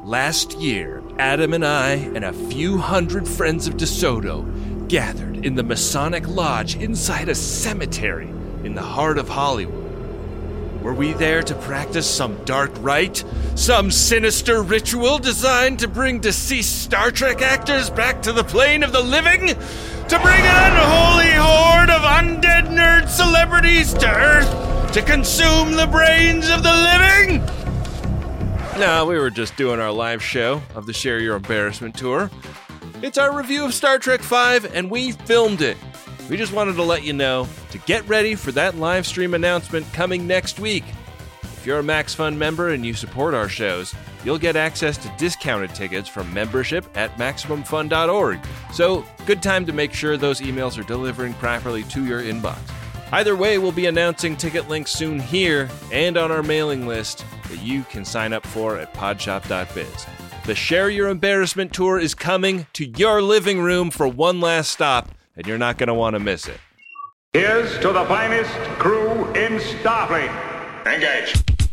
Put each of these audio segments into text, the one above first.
Last year, Adam and I and a few hundred friends of DeSoto gathered in the Masonic Lodge inside a cemetery in the heart of Hollywood. Were we there to practice some dark rite? Some sinister ritual designed to bring deceased Star Trek actors back to the plane of the living? To bring an unholy horde of undead nerd celebrities to Earth to consume the brains of the living? No, we were just doing our live show of the Share Your Embarrassment tour. It's our review of Star Trek V, and we filmed it. We just wanted to let you know to get ready for that live stream announcement coming next week. If you're a MaxFun member and you support our shows, you'll get access to discounted tickets from membership at MaximumFun.org. So, good time to make sure those emails are delivering properly to your inbox. Either way, we'll be announcing ticket links soon here and on our mailing list that you can sign up for at podshop.biz. The Share Your Embarrassment tour is coming to your living room for one last stop, and you're not going to want to miss it. Here's to the finest crew in Starfleet. Engage.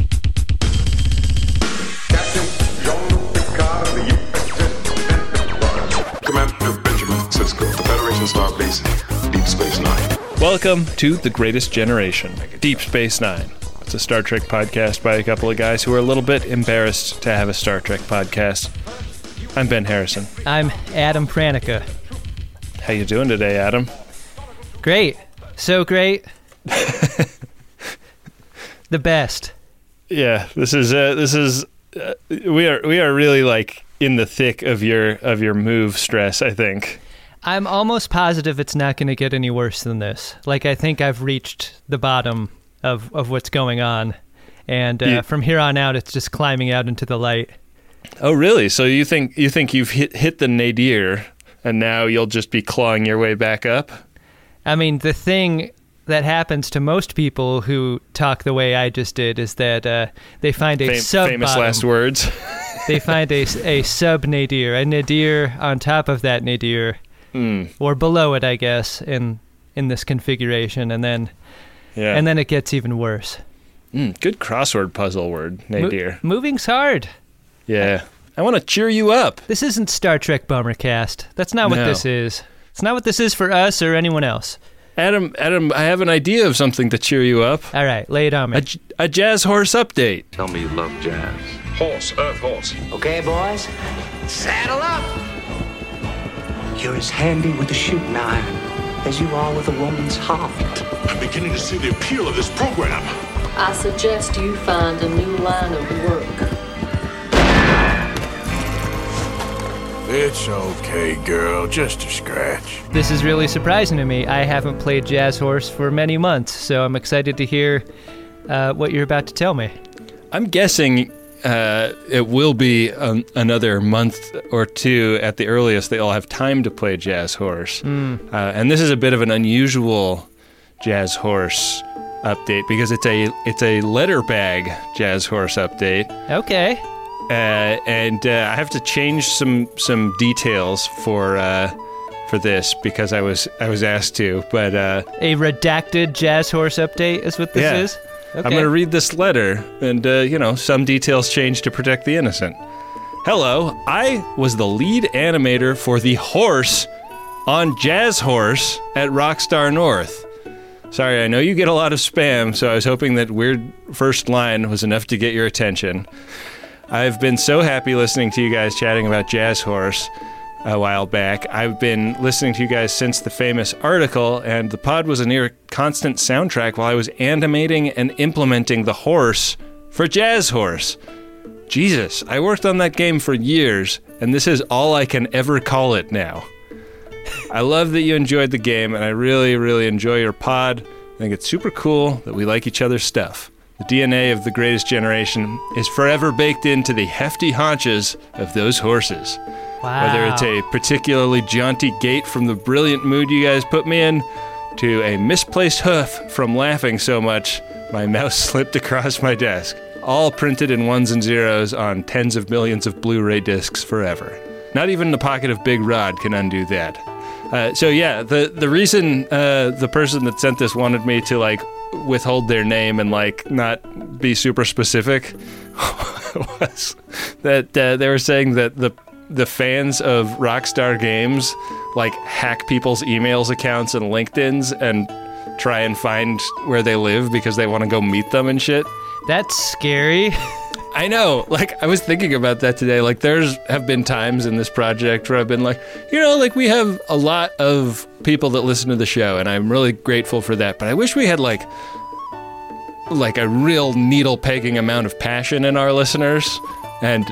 Captain Jean-Luc Picard of the USS Commander Benjamin Sisko, the Federation Star Base, Deep Space Nine. Welcome to The Greatest Generation, Deep Space Nine. It's a Star Trek podcast by a couple of guys who are a little bit embarrassed to have a Star Trek podcast. I'm Ben Harrison. I'm Adam Pranica. How you doing today, Adam? Great. So great. The best. Yeah, we are really like in the thick of your move stress, I think. I'm almost positive it's not going to get any worse than this. Like, I think I've reached the bottom of what's going on, and from here on out, it's just climbing out into the light. Oh, really? So you think you've hit the nadir, and now you'll just be clawing your way back up? I mean, the thing that happens to most people who talk the way I just did is that they find a sub-bottom. Famous last words. They find a sub-nadir, a nadir on top of that nadir, or below it, I guess, in this configuration, and then it gets even worse. Good crossword puzzle word, nadir. Moving's hard. Yeah. I want to cheer you up. This isn't Star Trek Bummercast. That's not what this is. It's not what this is for us or anyone else. Adam, I have an idea of something to cheer you up. All right, lay it on me. A Jazz Horse update. Tell me you love jazz. Horse, Earth horse. Okay, boys, saddle up. You're as handy with a shooting iron as you are with a woman's heart. I'm beginning to see the appeal of this program. I suggest you find a new line of work. It's okay, girl. Just a scratch. This is really surprising to me. I haven't played Jazz Horse for many months, so I'm excited to hear what you're about to tell me. I'm guessing it will be another month or two at the earliest that you'll have time to play Jazz Horse. And this is a bit of an unusual Jazz Horse update because it's a letter bag Jazz Horse update. Okay. And I have to change some details for this because I was asked to. But a redacted Jazz Horse update is what this is. Okay. I'm going to read this letter, and some details change to protect the innocent. Hello, I was the lead animator for the horse on Jazz Horse at Rockstar North. Sorry, I know you get a lot of spam, so I was hoping that weird first line was enough to get your attention. I've been so happy listening to you guys chatting about Jazz Horse a while back. I've been listening to you guys since the famous article, and the pod was a near constant soundtrack while I was animating and implementing the horse for Jazz Horse. Jesus, I worked on that game for years, and this is all I can ever call it now. I love that you enjoyed the game, and I really, really enjoy your pod. I think it's super cool that we like each other's stuff. The DNA of the Greatest Generation is forever baked into the hefty haunches of those horses. Wow. Whether it's a particularly jaunty gait from the brilliant mood you guys put me in, to a misplaced hoof from laughing so much my mouse slipped across my desk. All printed in ones and zeros on tens of millions of Blu-ray discs forever. Not even the pocket of Big Rod can undo that. The reason the person that sent this wanted me to withhold their name and not be super specific was that they were saying that the fans of Rockstar Games like hack people's emails accounts and LinkedIn's and try and find where they live because they want to go meet them and shit. That's scary. I know. Like, I was thinking about that today. Like, have been times in this project where I've been like, like we have a lot of people that listen to the show, and I'm really grateful for that. But I wish we had like a real needle-pegging amount of passion in our listeners. And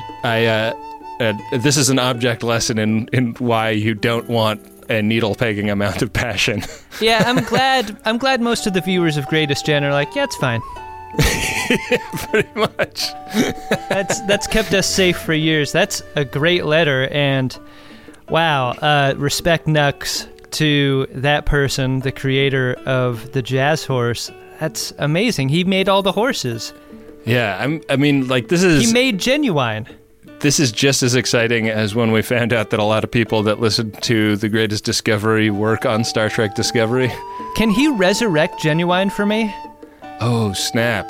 this is an object lesson in why you don't want a needle-pegging amount of passion. Yeah, I'm glad most of the viewers of Greatest Gen are like, yeah, it's fine. Yeah, pretty much. That's kept us safe for years. That's a great letter, and wow, respect Nux to that person, the creator of the Jazz Horse. That's amazing. He made all the horses. Yeah, He made Genuine. This is just as exciting as when we found out that a lot of people that listened to The Greatest Discovery work on Star Trek Discovery. Can he resurrect Genuine for me? Oh, snap.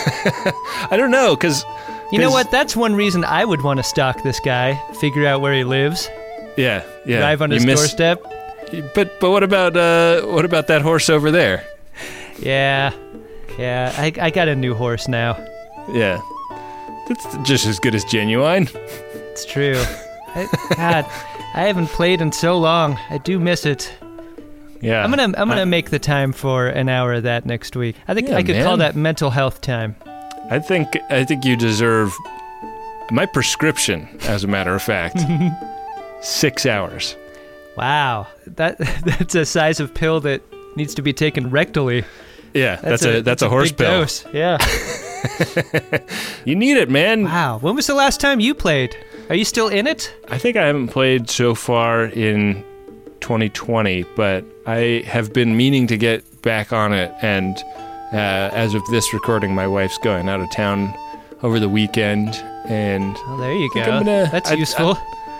I don't know, because... You know what? That's one reason I would want to stalk this guy, figure out where he lives. Yeah. Drive on his doorstep. But what about that horse over there? Yeah, I got a new horse now. Yeah. That's just as good as Genuine. It's true. God, I haven't played in so long. I do miss it. Yeah. I'm gonna make the time for an hour of that next week. I think I could call that mental health time. I think you deserve my prescription, as a matter of fact. 6 hours. Wow. That's a size of pill that needs to be taken rectally. Yeah, that's a horse pill. Dose. Yeah. You need it, man. Wow. When was the last time you played? Are you still in it? I think I haven't played so far in 2020, but I have been meaning to get back on it, and as of this recording, my wife's going out of town over the weekend, and there you go. That's useful.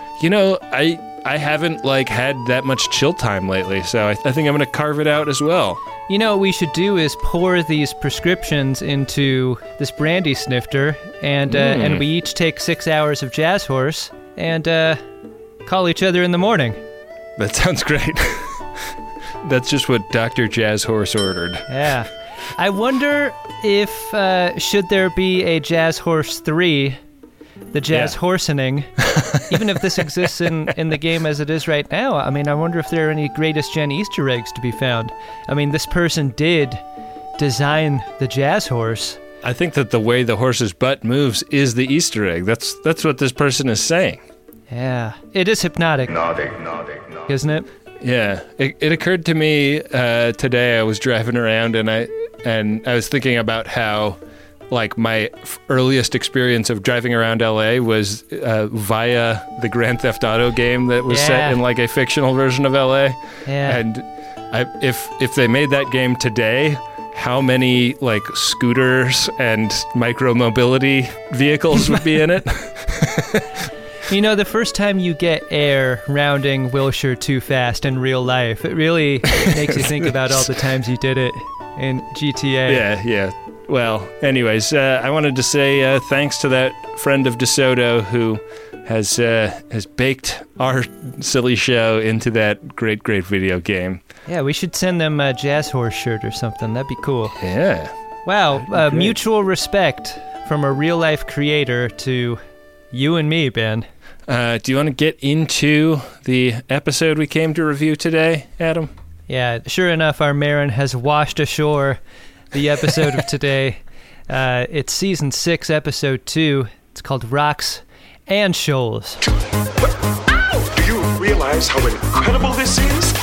I haven't had that much chill time lately, so I think I'm gonna carve it out as well. You know what we should do is pour these prescriptions into this brandy snifter, and we each take 6 hours of Jazz Horse and call each other in the morning. That sounds great. That's just what Dr. Jazz Horse ordered. Yeah. I wonder if, should there be a Jazz Horse 3, the Jazz Horsening, even if this exists in the game as it is right now. I mean, I wonder if there are any Greatest Gen Easter eggs to be found. I mean, this person did design the Jazz Horse. I think that the way the horse's butt moves is the Easter egg. That's what this person is saying. Yeah. It is hypnotic. Nodding. Isn't it? Yeah. It occurred to me today. I was driving around and I was thinking about how my earliest experience of driving around LA was via the Grand Theft Auto game that was set in a fictional version of LA. Yeah. And if they made that game today, how many scooters and micro-mobility vehicles would be in it? You know, the first time you get air rounding Wilshire too fast in real life, it really makes you think about all the times you did it in GTA. Yeah. Well, anyways, I wanted to say thanks to that friend of DeSoto who has baked our silly show into that great video game. Yeah, we should send them a Jazz Horse shirt or something. That'd be cool. Yeah. Wow, mutual respect from a real-life creator to you and me, Ben. Do you want to get into the episode we came to review today, Adam? Yeah, sure enough, our Marin has washed ashore the episode of today. It's Season 6, Episode 2. It's called Rocks and Shoals. Do you realize how incredible this is?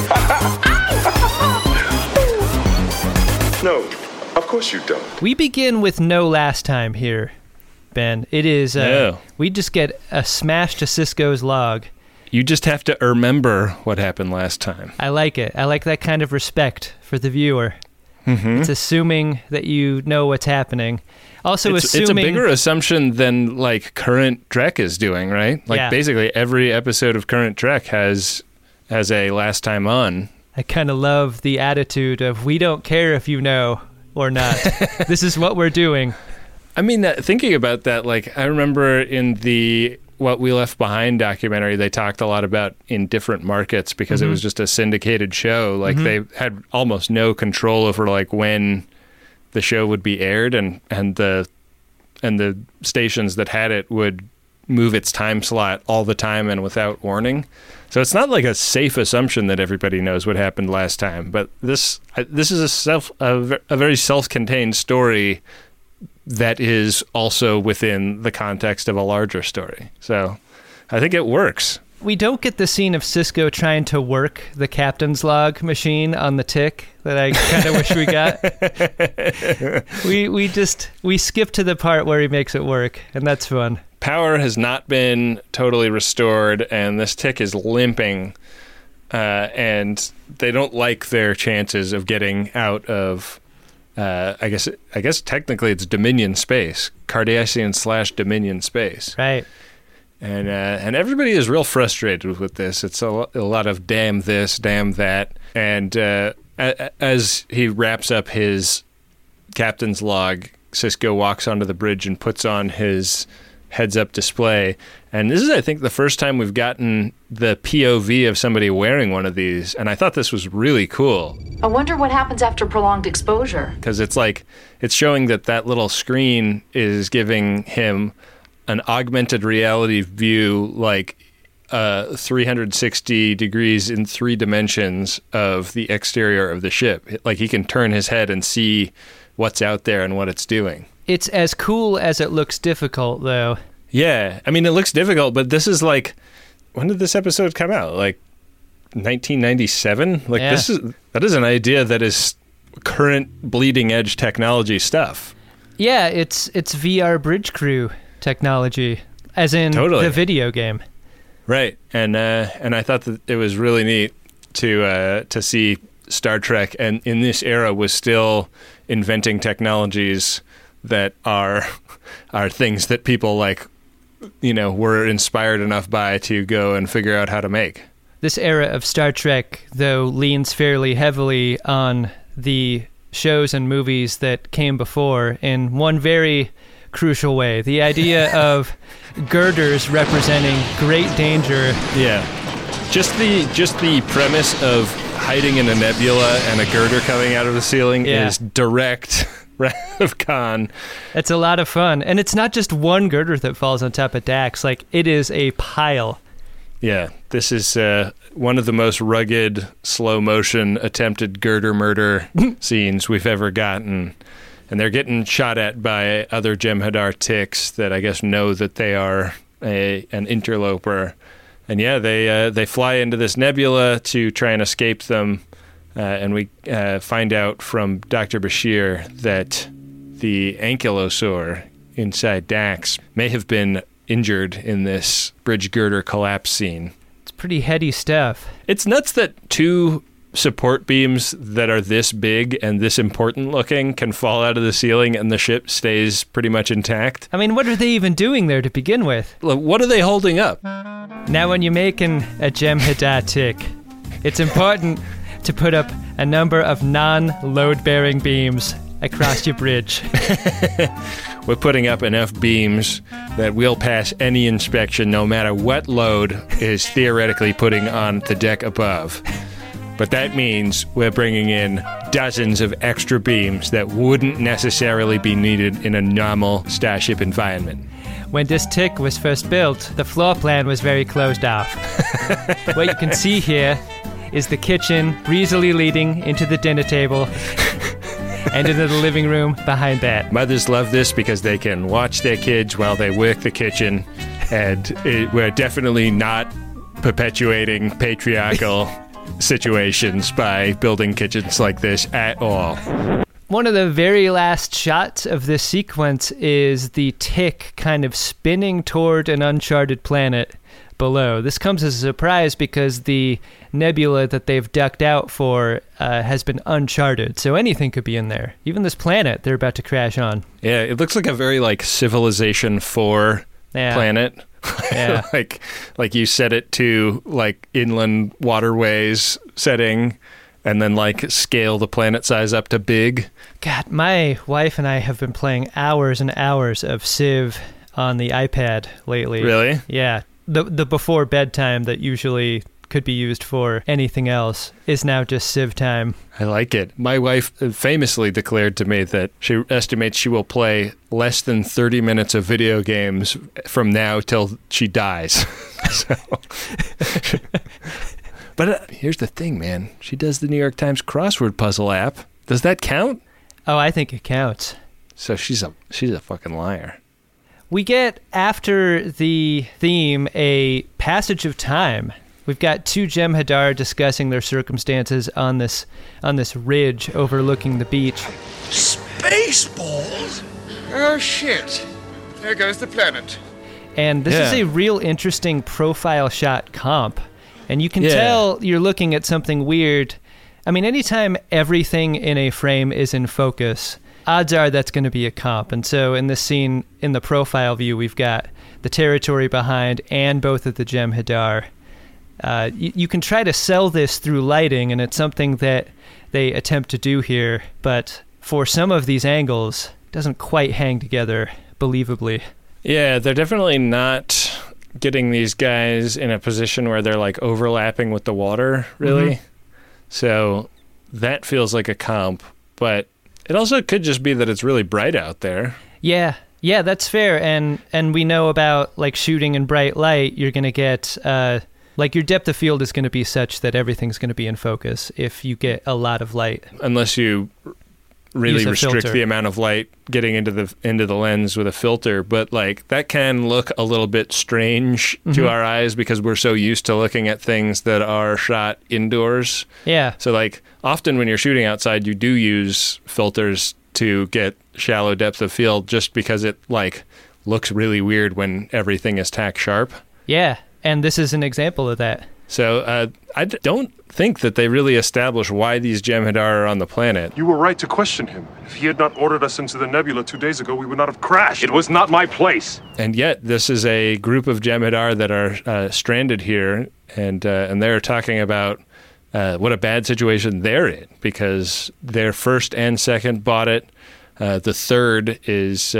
No, of course you don't. We begin with no last time here, Ben. It is, we just get a smash to Cisco's log. You just have to remember what happened last time. I like it. I like that kind of respect for the viewer. Mm-hmm. It's assuming that you know what's happening. Also, it's a bigger assumption than current Trek is doing, right? Basically every episode of current Trek has a last time on. I kind of love the attitude of we don't care if you know or not. This is what we're doing. I mean, thinking about that, like, I remember in the What We Left Behind documentary, they talked a lot about in different markets because it was just a syndicated show. Like, they had almost no control over, like, when the show would be aired, and the stations that had it would move its time slot all the time and without warning. So it's not like a safe assumption that everybody knows what happened last time. But this is a very self-contained story that is also within the context of a larger story. So I think it works. We don't get the scene of Sisko trying to work the captain's log machine on the Tick that I kind of wish we got. We skip to the part where he makes it work, and that's fun. Power has not been totally restored, and this Tick is limping, and they don't like their chances of getting out of, I guess technically it's Dominion space, Cardassian/Dominion space. Right. And everybody is real frustrated with this. It's a lot of damn this, damn that. And as he wraps up his captain's log, Sisko walks onto the bridge and puts on his heads-up display. And this is, I think, the first time we've gotten the POV of somebody wearing one of these. And I thought this was really cool. I wonder what happens after prolonged exposure. Because it's showing that little screen is giving him an augmented reality view, like 360 degrees in 3 dimensions of the exterior of the ship. Like, he can turn his head and see what's out there and what it's doing. It's as cool as it looks difficult, though. Yeah. I mean, it looks difficult, but this is like, when did this episode come out? Like 1997? Like, yeah. That is an idea that is current bleeding edge technology stuff. Yeah, it's VR bridge crew technology, as in the video game. Right. And I thought that it was really neat to see Star Trek, and in this era was still inventing technologies that are things that people, like, you know, were inspired enough by to go and figure out how to make. This era of Star Trek, though, leans fairly heavily on the shows and movies that came before in one very crucial way. The idea of girders representing great danger. Yeah. Just the premise of hiding in a nebula and a girder coming out of the ceiling is direct Wrath of Khan. It's a lot of fun. And it's not just one girder that falls on top of Dax. Like, it is a pile. Yeah. This is one of the most rugged, slow-motion attempted girder murder scenes we've ever gotten. And they're getting shot at by other Jem'Hadar Ticks that I guess know that they are an interloper. And yeah, they fly into this nebula to try and escape them. And we find out from Dr. Bashir that the ankylosaur inside Dax may have been injured in this bridge girder collapse scene. It's pretty heady stuff. It's nuts that 2 support beams that are this big and this important looking can fall out of the ceiling and the ship stays pretty much intact. I mean, what are they even doing there to begin with? What are they holding up? Now, when you're making a Jem'Hadar Tick, it's important to put up a number of non-load-bearing beams across your bridge. We're putting up enough beams that we'll pass any inspection no matter what load is theoretically putting on the deck above. But that means we're bringing in dozens of extra beams that wouldn't necessarily be needed in a normal Starship environment. When this Tick was first built, the floor plan was very closed off. What you can see here is the kitchen breezily leading into the dinner table and into the living room behind that. Mothers love this because they can watch their kids while they work the kitchen, and we're definitely not perpetuating patriarchal situations by building kitchens like this at all. One of the very last shots of this sequence is the Tick kind of spinning toward an uncharted planet below. This comes as a surprise because the nebula that they've ducked out for has been uncharted, so anything could be in there. Even this planet they're about to crash on. Yeah, it looks like a very like Civilization 4 planet. Yeah. like you set it to like inland waterways setting, and then like scale the planet size up to big. God, my wife and I have been playing hours and hours of Civ on the iPad lately. Really? Yeah. The before bedtime that usually could be used for anything else is now just Civ time. I like it. My wife famously declared to me that she estimates she will play less than 30 minutes of video games from now till she dies. But here's the thing, man. She does the New York Times crossword puzzle app. Does that count? Oh, I think it counts. So she's a fucking liar. We get, after the theme, a passage of time. We've got two Jem'Hadar discussing their circumstances on this ridge overlooking the beach. Spaceballs? Oh, shit. There goes the planet. And this is a real interesting profile shot comp. And you can tell you're looking at something weird. I mean, anytime everything in a frame is in focus, odds are that's going to be a comp. And so in this scene, in the profile view, we've got the territory behind and both of the Jem'Hadar. You can try to sell this through lighting, and it's something that they attempt to do here, but for some of these angles, it doesn't quite hang together believably. Yeah, they're definitely not getting these guys in a position where they're like overlapping with the water, really. Mm-hmm. So that feels like a comp, but it also could just be that it's really bright out there. Yeah, that's fair, and we know about like shooting in bright light, you're going to get... like your depth of field is going to be such that everything's going to be in focus if you get a lot of light. Unless you really restrict the amount of light getting into the lens with a filter, but like that can look a little bit strange to our eyes because we're so used to looking at things that are shot indoors. Yeah. So like often when you're shooting outside, you do use filters to get shallow depth of field just because it like looks really weird when everything is tack sharp. Yeah. And this is an example of that. So I don't think that they really establish why these Jem'Hadar are on the planet. You were right to question him. If he had not ordered us into the nebula 2 days ago, we would not have crashed. It was not my place. And yet, this is a group of Jem'Hadar that are stranded here, and they're talking about what a bad situation they're in, because their first and second bought it. The third is...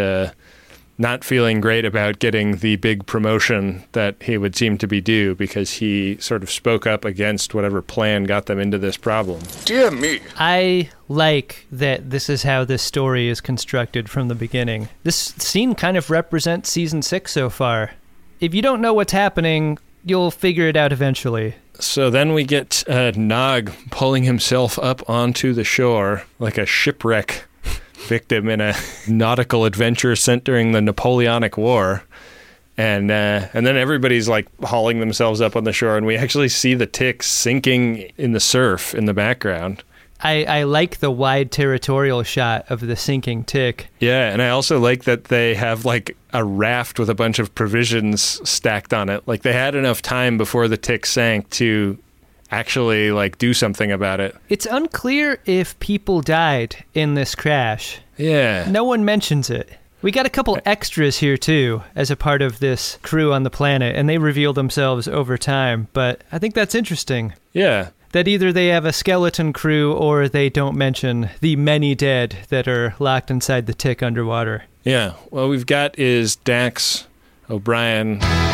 not feeling great about getting the big promotion that he would seem to be due because he sort of spoke up against whatever plan got them into this problem. Dear me. I like that this is how this story is constructed from the beginning. This scene kind of represents season 6 so far. If you don't know what's happening, you'll figure it out eventually. So then we get Nog pulling himself up onto the shore like a shipwreck victim in a nautical adventure sent during the Napoleonic War, and then everybody's like hauling themselves up on the shore, and we actually see the Tick sinking in the surf in the background. I like the wide territorial shot of the sinking Tick. Yeah, and I also like that they have like a raft with a bunch of provisions stacked on it. Like they had enough time before the Tick sank to actually like do something about it. It's unclear if people died in this crash. Yeah. No one mentions it. We got a couple extras here too as a part of this crew on the planet, and they reveal themselves over time, but I think that's interesting. Yeah. That either they have a skeleton crew or they don't mention the many dead that are locked inside the Tick underwater. Yeah. Well, we've got is Dax O'Brien.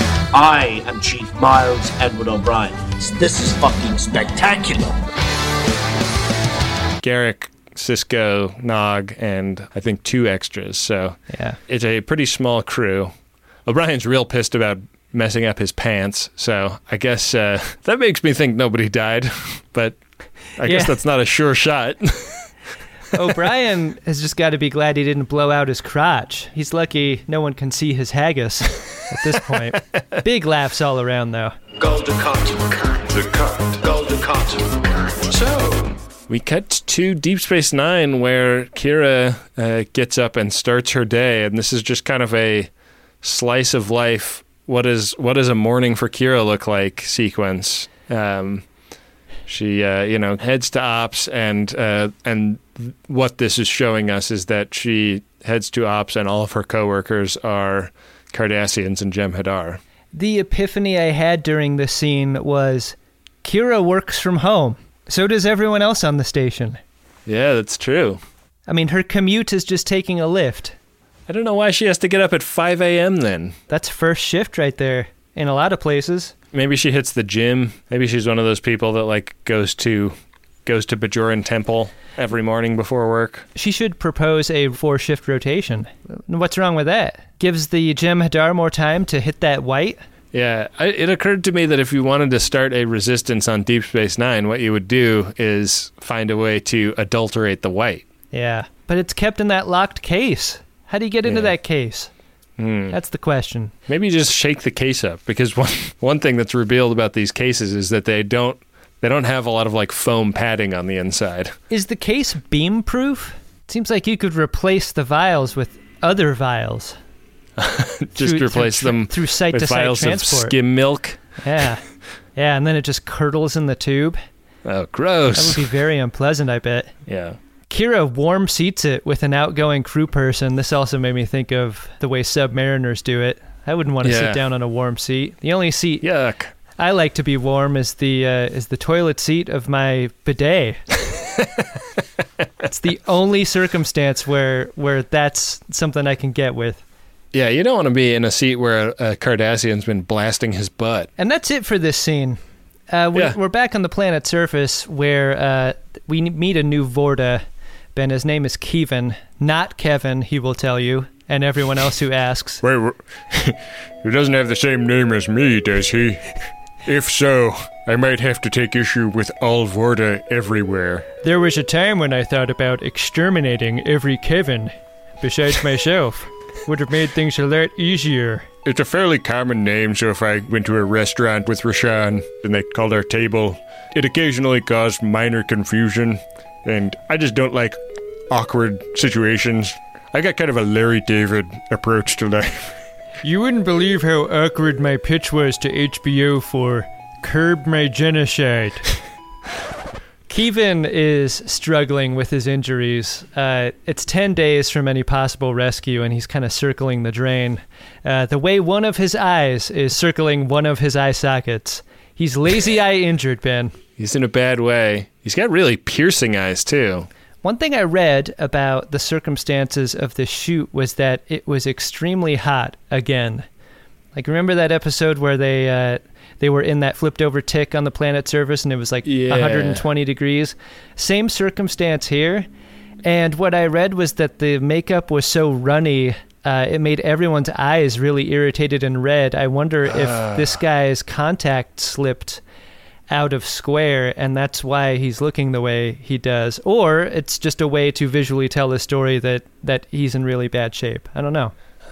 I am Chief Miles Edward O'Brien. This is fucking spectacular. Garrick, Cisco, Nog, and I think 2 extras. So yeah, it's a pretty small crew. O'Brien's real pissed about messing up his pants, so I guess that makes me think nobody died, but I guess that's not a sure shot. O'Brien has just got to be glad he didn't blow out his crotch. He's lucky no one can see his haggis at this point. Big laughs all around, though. Golden cotton. Golden cotton. So we cut to Deep Space Nine, where Kira gets up and starts her day, and this is just kind of a slice of life. What does a morning for Kira look like sequence? She heads to ops, and what this is showing us is that she heads to ops, and all of her coworkers are Cardassians and Jem'Hadar. The epiphany I had during this scene was Kira works from home. So does everyone else on the station. Yeah, that's true. I mean, her commute is just taking a lift. I don't know why she has to get up at 5 a.m. then. That's first shift right there in a lot of places. Maybe she hits the gym. Maybe she's one of those people that like goes to Bajoran Temple every morning before work. She should propose a 4-shift rotation. What's wrong with that? Gives the Jem'Hadar more time to hit that white? Yeah, it occurred to me that if you wanted to start a resistance on Deep Space Nine, what you would do is find a way to adulterate the white. Yeah, but it's kept in that locked case. How do you get into that case? That's the question. Maybe you just shake the case up, because one thing that's revealed about these cases is that they don't have a lot of like foam padding on the inside. Is the case beam proof? It seems like you could replace the vials with other vials. Just replace them through site-to-site vials transport. Of skim milk. Yeah, and then it just curdles in the tube. Oh, gross. That would be very unpleasant, I bet. Yeah. Kira warm seats it with an outgoing crew person. This also made me think of the way submariners do it. I wouldn't want to sit down on a warm seat. The only seat Yuck. I like to be warm is the toilet seat of my bidet. It's the only circumstance where that's something I can get with. Yeah, you don't want to be in a seat where a Cardassian's been blasting his butt. And that's it for this scene. We're back on the planet's surface where we meet a new Vorta. Ben, his name is Kevin, not Kevin, he will tell you, and everyone else who asks. Wait, he doesn't have the same name as me, does he? If so, I might have to take issue with all Vorta everywhere. There was a time when I thought about exterminating every Kevin, besides myself. Would have made things a lot easier. It's a fairly common name, so if I went to a restaurant with Rashaan and they called our table, it occasionally caused minor confusion, and I just don't like awkward situations. I got kind of a Larry David approach to life. You wouldn't believe how awkward my pitch was to HBO for Curb My Genocide. Kevin is struggling with his injuries. It's 10 days from any possible rescue, and he's kind of circling the drain. The way one of his eyes is circling one of his eye sockets. He's lazy eye injured, Ben. He's in a bad way. He's got really piercing eyes, too. One thing I read about the circumstances of the shoot was that it was extremely hot again. Like, remember that episode where they were in that flipped over tick on the planet's surface and it was like 120 degrees? Same circumstance here. And what I read was that the makeup was so runny, it made everyone's eyes really irritated and red. I wonder if this guy's contact slipped out of square and that's why he's looking the way he does. Or it's just a way to visually tell the story that he's in really bad shape. I don't know.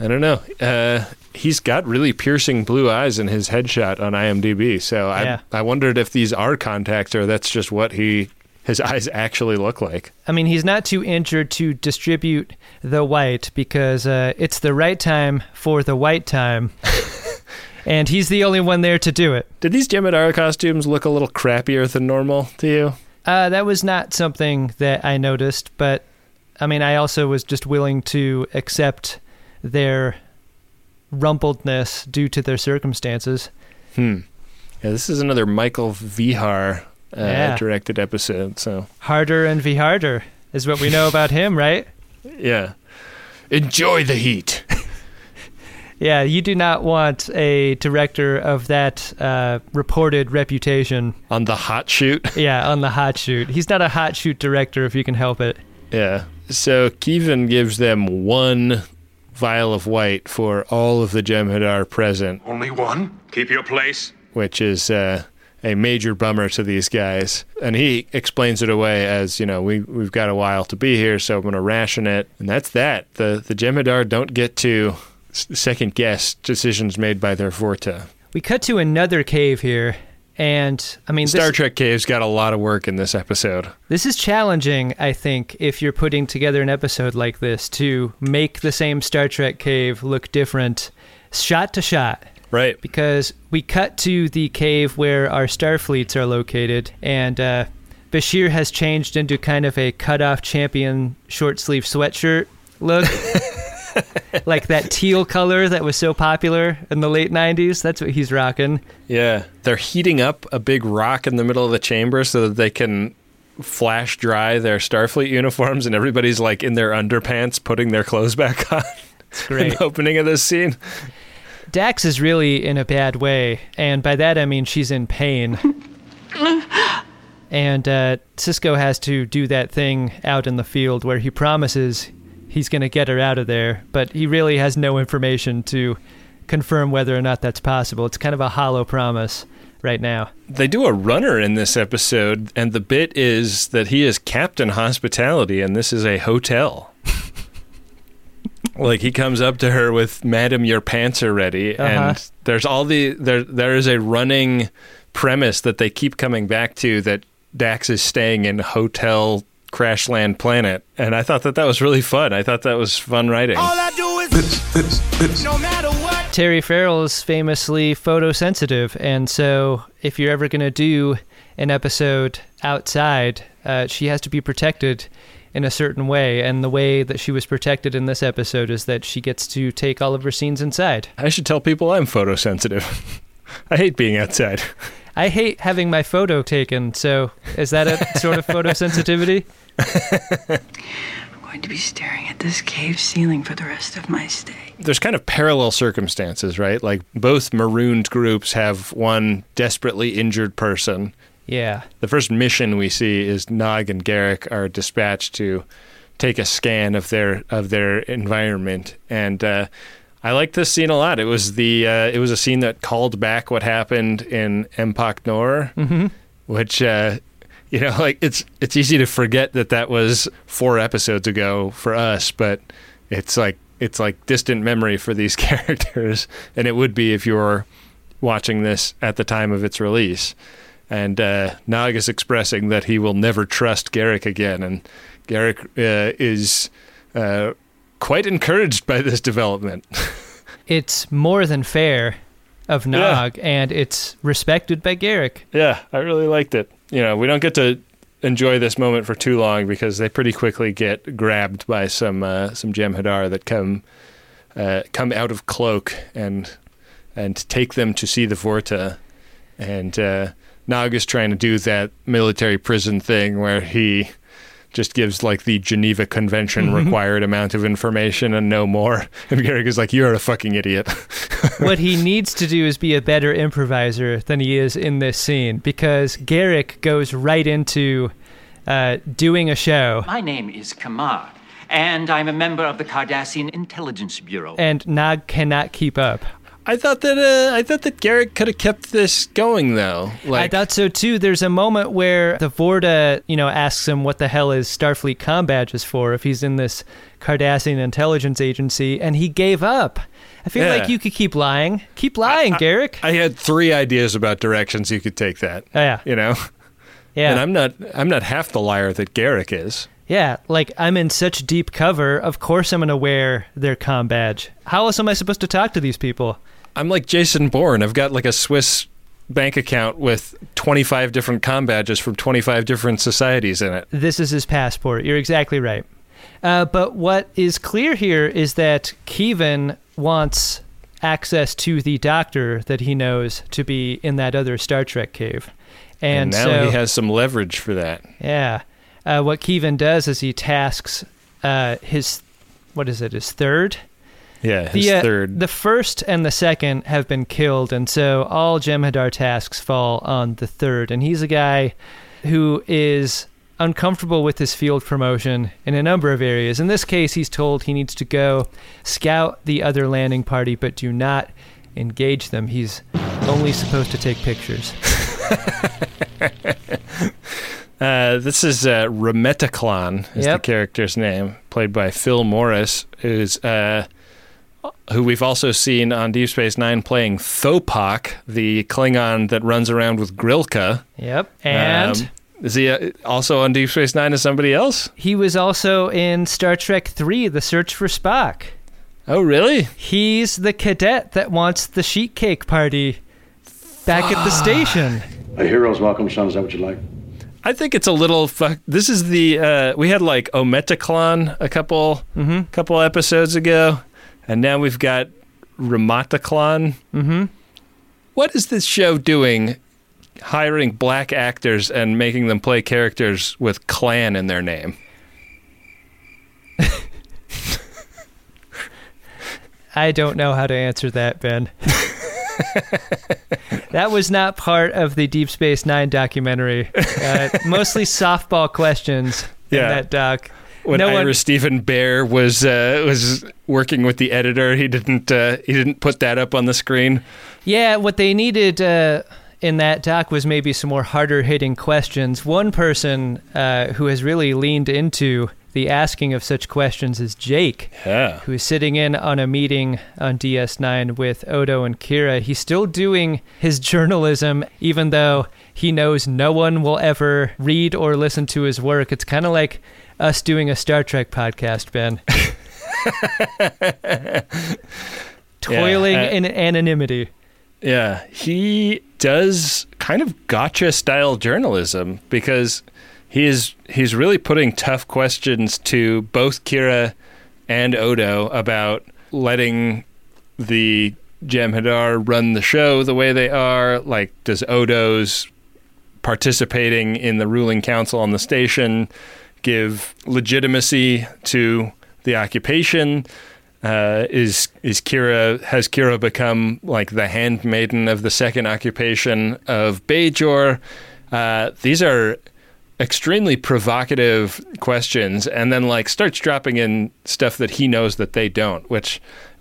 He's got really piercing blue eyes in his headshot on IMDb. So I wondered if these are contacts or that's just what his eyes actually look like. I mean, he's not too injured to distribute the white because it's the right time for the white time. And he's the only one there to do it. Did these Jem'Hadar costumes look a little crappier than normal to you? That was not something that I noticed, but I mean, I also was just willing to accept their rumpledness due to their circumstances. Yeah, this is another Michael Vihar directed episode. So Harder and Viharder is what we know about him, right? Yeah. Enjoy the heat. Yeah, you do not want a director of that reported reputation. On the hot shoot? Yeah, on the hot shoot. He's not a hot shoot director if you can help it. Yeah. So Kevin gives them one vial of white for all of the Jem'Hadar present. Only one? Keep your place. Which is a major bummer to these guys. And he explains it away as, we've got a while to be here, so I'm going to ration it. And that's that. The Jem'Hadar don't get to second guess decisions made by their Vorta. We cut to another cave here, and I mean, Star Trek caves got a lot of work in this episode. This is challenging, I think, if you're putting together an episode like this to make the same Star Trek cave look different shot to shot. Right. Because we cut to the cave where our Starfleets are located, and Bashir has changed into kind of a cut-off champion short-sleeve sweatshirt look. Like that teal color that was so popular in the late 90s. That's what he's rocking. Yeah. They're heating up a big rock in the middle of the chamber so that they can flash dry their Starfleet uniforms, and everybody's like in their underpants putting their clothes back on. It's great. In the opening of this scene. Dax is really in a bad way, and by that I mean she's in pain. And Sisko has to do that thing out in the field where he promises he's going to get her out of there, but he really has no information to confirm whether or not that's possible. It's kind of a hollow promise right now. They do a runner in this episode, and the bit is that he is Captain Hospitality, and this is a hotel. Like, he comes up to her with, "Madam, your pants are ready," and there's all there is a running premise that they keep coming back to, that Dax is staying in Hotel Crashland Planet, and I thought that was really fun. I thought that was fun writing. All I do is no matter what. Terry Farrell is famously photosensitive, and so if you're ever going to do an episode outside, she has to be protected in a certain way, and the way that she was protected in this episode is that she gets to take all of her scenes inside. I should tell people I'm photosensitive. I hate being outside. I hate having my photo taken, so is that a sort of photosensitivity? I'm going to be staring at this cave ceiling for the rest of my stay. There's kind of parallel circumstances, right? Like, both marooned groups have one desperately injured person. Yeah. The first mission we see is Nog and Garak are dispatched to take a scan of their environment, and I liked this scene a lot. It was a scene that called back what happened in Empok Nor, which like it's easy to forget that was 4 episodes ago for us, but it's like distant memory for these characters, and it would be if you were watching this at the time of its release. And Nog is expressing that he will never trust Garak again, and Garak is quite encouraged by this development. It's more than fair of Nog, and it's respected by Garak. Yeah, I really liked it. We don't get to enjoy this moment for too long because they pretty quickly get grabbed by some Jem'Hadar that come out of cloak and take them to see the Vorta, and Nog is trying to do that military prison thing where he just gives like the Geneva Convention required amount of information and no more. And Garak is like, "You're a fucking idiot." What he needs to do is be a better improviser than he is in this scene, because Garak goes right into doing a show. My name is Kamar, and I'm a member of the Cardassian Intelligence Bureau. And Nog cannot keep up. I thought that Garak could have kept this going, though. I thought so too. There's a moment where the Vorta, asks him what the hell his Starfleet comm badge is for if he's in this Cardassian intelligence agency, and he gave up. I feel like you could keep lying. Keep lying, Garak. I had 3 ideas about directions you could take that. Yeah. Yeah. And I'm not half the liar that Garak is. Yeah, like, I'm in such deep cover, of course I'm going to wear their comm badge. How else am I supposed to talk to these people? I'm like Jason Bourne. I've got like a Swiss bank account with 25 different comm badges from 25 different societies in it. This is his passport. You're exactly right. But what is clear here is that Keevan wants access to the doctor that he knows to be in that other Star Trek cave. And now so, he has some leverage for that. Yeah. What Keevan does is he tasks his third? Yeah, his third. The first and the second have been killed, and so all Jem'Hadar tasks fall on the third. And he's a guy who is uncomfortable with his field promotion in a number of areas. In this case, he's told he needs to go scout the other landing party, but do not engage them. He's only supposed to take pictures. This is Remetaclon is the character's name, played by Phil Morris, who we've also seen on Deep Space Nine playing Thopak, the Klingon that runs around with Grilka. Yep, and... is he also on Deep Space Nine as somebody else? He was also in Star Trek 3, The Search for Spock. Oh, really? He's the cadet that wants the sheet cake party back at the station. A hero's welcome, son. Is that what you like? I think it's a little this is the we had like Ometaclon a couple episodes ago, and now we've got Ramataclon. Mm-hmm. What is this show doing, hiring black actors and making them play characters with clan in their name? I don't know how to answer that, Ben. That was not part of the Deep Space Nine documentary. Mostly softball questions in that doc. When Ira Stephen Bear was working with the editor, he didn't put that up on the screen. Yeah, what they needed in that doc was maybe some more harder hitting questions. One person who has really leaned into the asking of such questions is Jake, who is sitting in on a meeting on DS9 with Odo and Kira. He's still doing his journalism, even though he knows no one will ever read or listen to his work. It's kind of like us doing a Star Trek podcast, Ben. Toiling in anonymity. Yeah, he does kind of gotcha-style journalism because he's really putting tough questions to both Kira and Odo about letting the Jem'Hadar run the show the way they are. Like, does Odo's participating in the ruling council on the station give legitimacy to the occupation? Has Kira become like the handmaiden of the second occupation of Bajor? These are extremely provocative questions, and then like starts dropping in stuff that he knows that they don't, which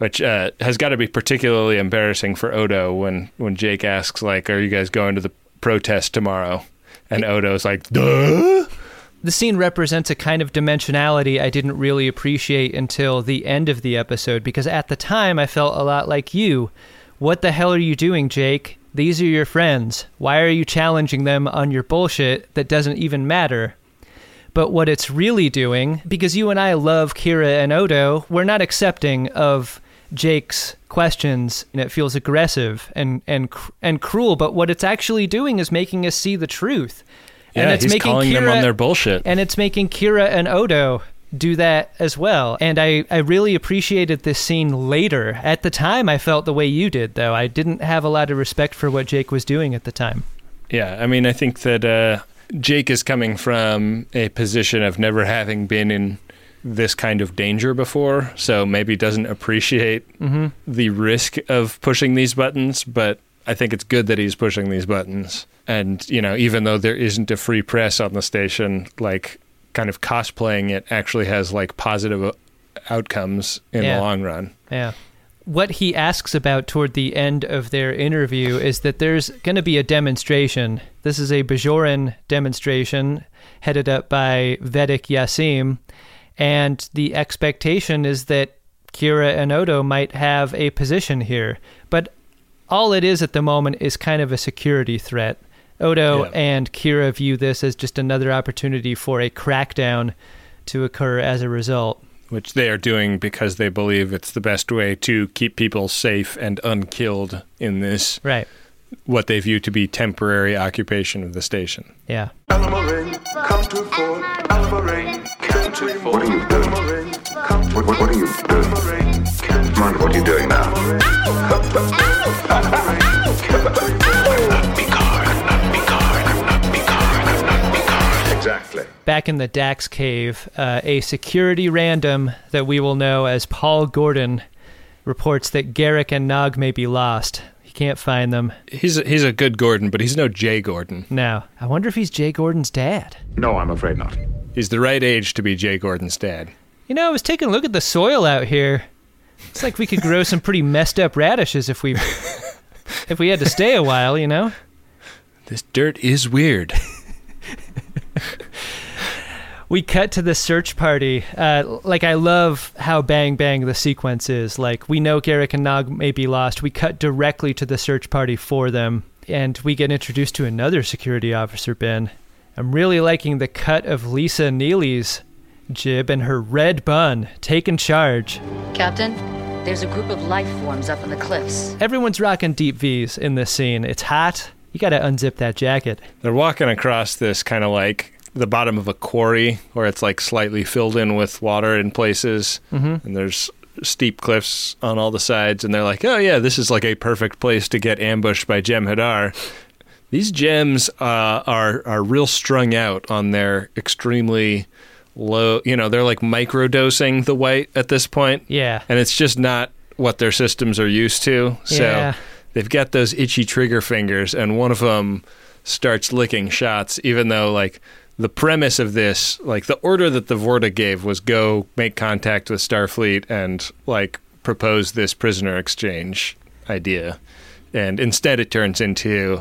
has got to be particularly embarrassing for Odo when Jake asks like, "Are you guys going to the protest tomorrow?" And Odo's like, "Duh." The scene represents a kind of dimensionality I didn't really appreciate until the end of the episode, because at the time I felt a lot like you. What the hell are you doing, Jake? These are your friends. Why are you challenging them on your bullshit that doesn't even matter? But what it's really doing, because you and I love Kira and Odo, we're not accepting of Jake's questions, and it feels aggressive and cruel, but what it's actually doing is making us see the truth. Yeah, and it's he's making calling Kira, them on their bullshit. And it's making Kira and Odo do that as well. And I really appreciated this scene later. At the time, I felt the way you did, though. I didn't have a lot of respect for what Jake was doing at the time. Yeah, I mean, I think that Jake is coming from a position of never having been in this kind of danger before, so maybe doesn't appreciate the risk of pushing these buttons, but I think it's good that he's pushing these buttons. And, you know, even though there isn't a free press on the station, like, kind of cosplaying it actually has, like, positive outcomes in the long run. Yeah. What he asks about toward the end of their interview is that there's going to be a demonstration. This is a Bajoran demonstration headed up by Vedic Yassim, and the expectation is that Kira and Odo might have a position here. But all it is at the moment is kind of a security threat. Odo and Kira view this as just another opportunity for a crackdown to occur as a result. Which they are doing because they believe it's the best way to keep people safe and unkilled in this, what they view to be temporary occupation of the station. Yeah. What are you doing? What are you doing? Mind what you're doing now. Exactly. Back in the Dax cave, a security random that we will know as Paul Gordon reports that Garrick and Nog may be lost. He can't find them. He's a good Gordon, but he's no Jay Gordon. No. I wonder if he's Jay Gordon's dad. No, I'm afraid not. He's the right age to be Jay Gordon's dad. You know, I was taking a look at the soil out here. It's like we could grow some pretty messed up radishes if we had to stay a while, you know? This dirt is weird. We cut to the search party. I love how bang bang the sequence is. Like, we know Garrick and Nog may be lost. We cut directly to the search party for them, and we get introduced to another security officer, Ben. I'm really liking the cut of Lisa Neely's jib and her red bun taking charge. Captain, there's a group of life forms up on the cliffs. Everyone's rocking deep V's in this scene. It's hot. You got to unzip that jacket. They're walking across this kind of like the bottom of a quarry where it's like slightly filled in with water in places, and there's steep cliffs on all the sides, and they're like, oh yeah, this is like a perfect place to get ambushed by Jem'Hadar. These gems are real strung out on their extremely low, they're like microdosing the white at this point. Yeah. And it's just not what their systems are used to. So they've got those itchy trigger fingers, and one of them starts licking shots, even though like the premise of this, like the order that the Vorta gave was go make contact with Starfleet and like propose this prisoner exchange idea. And instead it turns into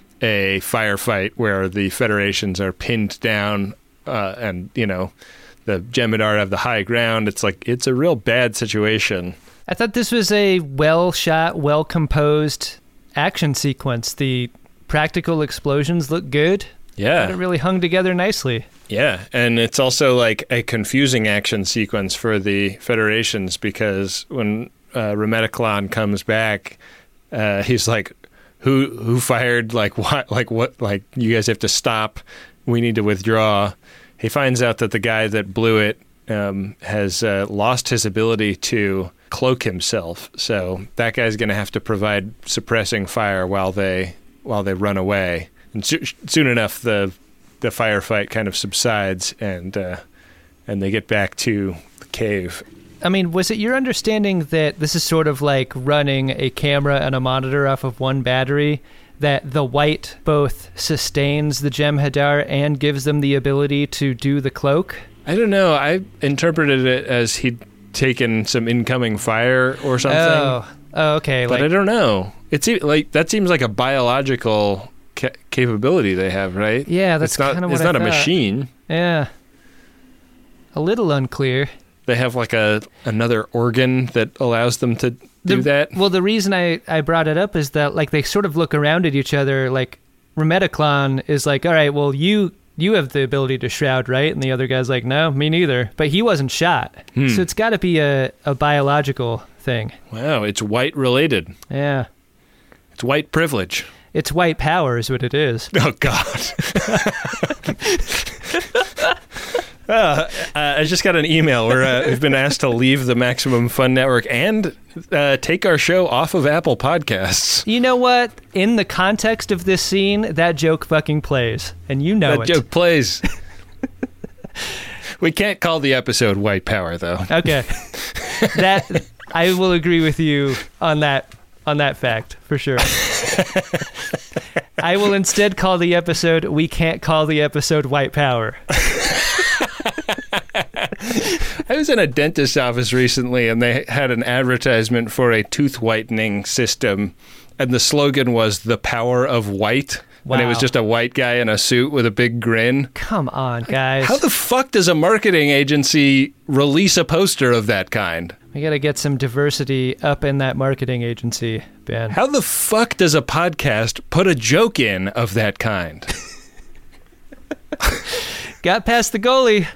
a firefight where the Federations are pinned down and, the Jem'Hadar have the high ground. It's like, it's a real bad situation. I thought this was a well-shot, well-composed action sequence. The practical explosions look good. Yeah. It really hung together nicely. Yeah, and it's also like a confusing action sequence for the Federations, because when Remeticlon comes back, he's like, who fired, like what, like you guys have to stop, we need to withdraw. He finds out that the guy that blew it has lost his ability to cloak himself, so that guy's going to have to provide suppressing fire while they run away. And soon enough, the firefight kind of subsides, and they get back to the cave. I mean, was it your understanding that this is sort of like running a camera and a monitor off of one battery, that the white both sustains the Jem'Hadar and gives them the ability to do the cloak? I don't know. I interpreted it as he'd taken some incoming fire or something. Oh, okay. But I don't know. It's like that seems like a biological capability they have, right? Yeah, that's kind of what I thought. It's not a machine. Yeah. A little unclear. They have like another organ that allows them to do that? Well, the reason I brought it up is that like they sort of look around at each other. Like Remeticlon is like, all right, well, you have the ability to shroud, right? And the other guy's like, no, me neither. But he wasn't shot. So it's got to be a biological thing. Wow, it's white related. Yeah. It's white privilege. It's white power is what it is. Oh, God. I just got an email where we've been asked to leave the Maximum Fun Network and take our show off of Apple Podcasts. You know what? In the context of this scene, that joke fucking plays. And you know that joke plays. We can't call the episode White Power, though. Okay. That I will agree with you on that fact, for sure. I will instead call the episode, we can't call the episode White Power. I was in a dentist's office recently, and they had an advertisement for a tooth whitening system, and the slogan was "The Power of White." Wow. And it was just a white guy in a suit with a big grin. Come on, guys. How the fuck does a marketing agency release a poster of that kind? We got to get some diversity up in that marketing agency, Ben. How the fuck does a podcast put a joke in of that kind? Got past the goalie.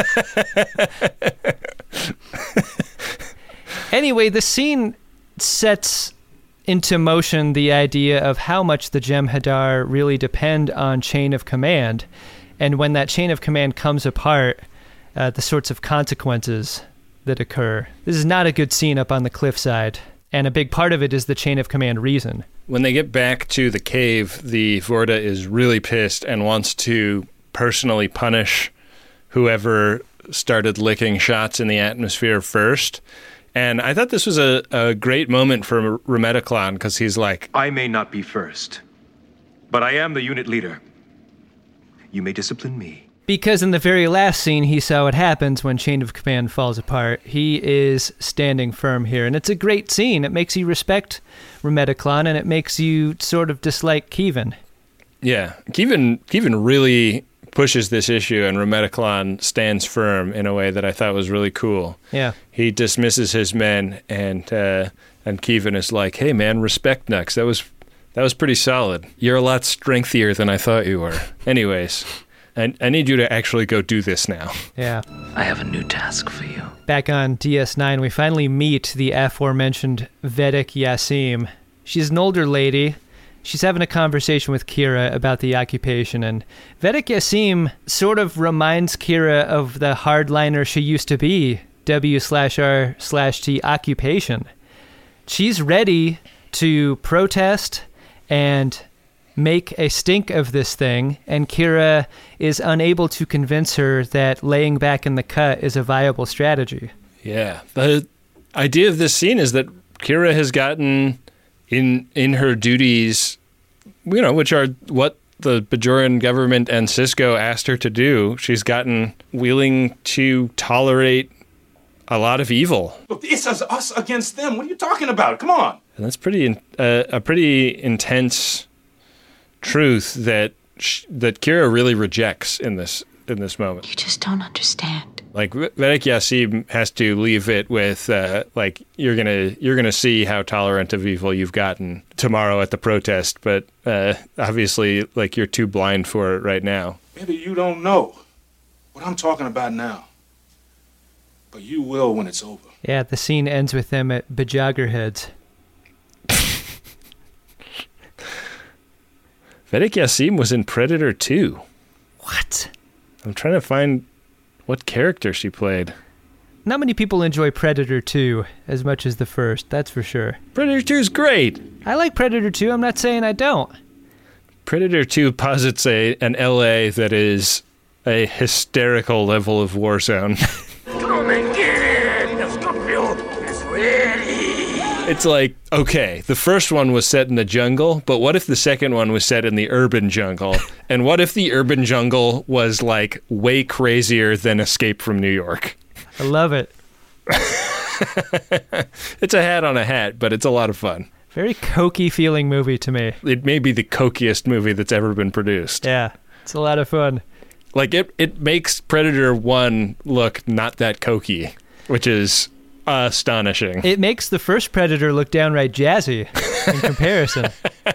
Anyway, the scene sets into motion the idea of how much the Jem'Hadar really depend on chain of command. And when that chain of command comes apart, the sorts of consequences that occur. This is not a good scene up on the cliffside. And a big part of it is the chain of command reason. When they get back to the cave, the Vorta is really pissed and wants to personally punish whoever started licking shots in the atmosphere first. And I thought this was a great moment for Remeticlon, because he's like, I may not be first, but I am the unit leader. You may discipline me. Because in the very last scene, he saw what happens when chain of command falls apart. He is standing firm here. And it's a great scene. It makes you respect Remeticlon, and it makes you sort of dislike Keevan. Yeah, Keevan really pushes this issue, and Remeticlon stands firm in a way that I thought was really cool. Yeah. He dismisses his men, and Keevan is like, hey man, respect Nux. That was pretty solid. You're a lot strengthier than I thought you were. Anyways, I need you to actually go do this now. Yeah. I have a new task for you. Back on DS9, we finally meet the aforementioned Vedek Yassim. She's an older lady, she's having a conversation with Kira about the occupation, and Vedek Yassim sort of reminds Kira of the hardliner she used to be, W/R/T occupation. She's ready to protest and make a stink of this thing, and Kira is unable to convince her that laying back in the cut is a viable strategy. Yeah. The idea of this scene is that Kira has gotten in her duties, which are what the Bajoran government and Sisko asked her to do. She's gotten willing to tolerate a lot of evil. Look, it's us against them. What are you talking about? Come on. And that's a pretty intense truth that Kira really rejects in this moment. You just don't understand. Like Vedek Yassim has to leave it with you're gonna see how tolerant of evil you've gotten tomorrow at the protest, but obviously you're too blind for it right now. Maybe you don't know what I'm talking about now, but you will when it's over. Yeah, the scene ends with them at Bajaggerheads. Vedek Yassim was in Predator 2. What? I'm trying to find what character she played. Not many people enjoy Predator 2 as much as the first, that's for sure. Predator 2 is great. I like Predator 2, I'm not saying I don't. Predator 2 posits an LA that is a hysterical level of war zone. Come and get it! The Scorpio is ready! It's like, okay, the first one was set in the jungle, but what if the second one was set in the urban jungle? And what if the urban jungle was way crazier than Escape from New York? I love it. It's a hat on a hat, but it's a lot of fun. Very cokey feeling movie to me. It may be the cokiest movie that's ever been produced. Yeah, it's a lot of fun. It makes Predator 1 look not that cokey, which is astonishing. It makes the first Predator look downright jazzy in comparison.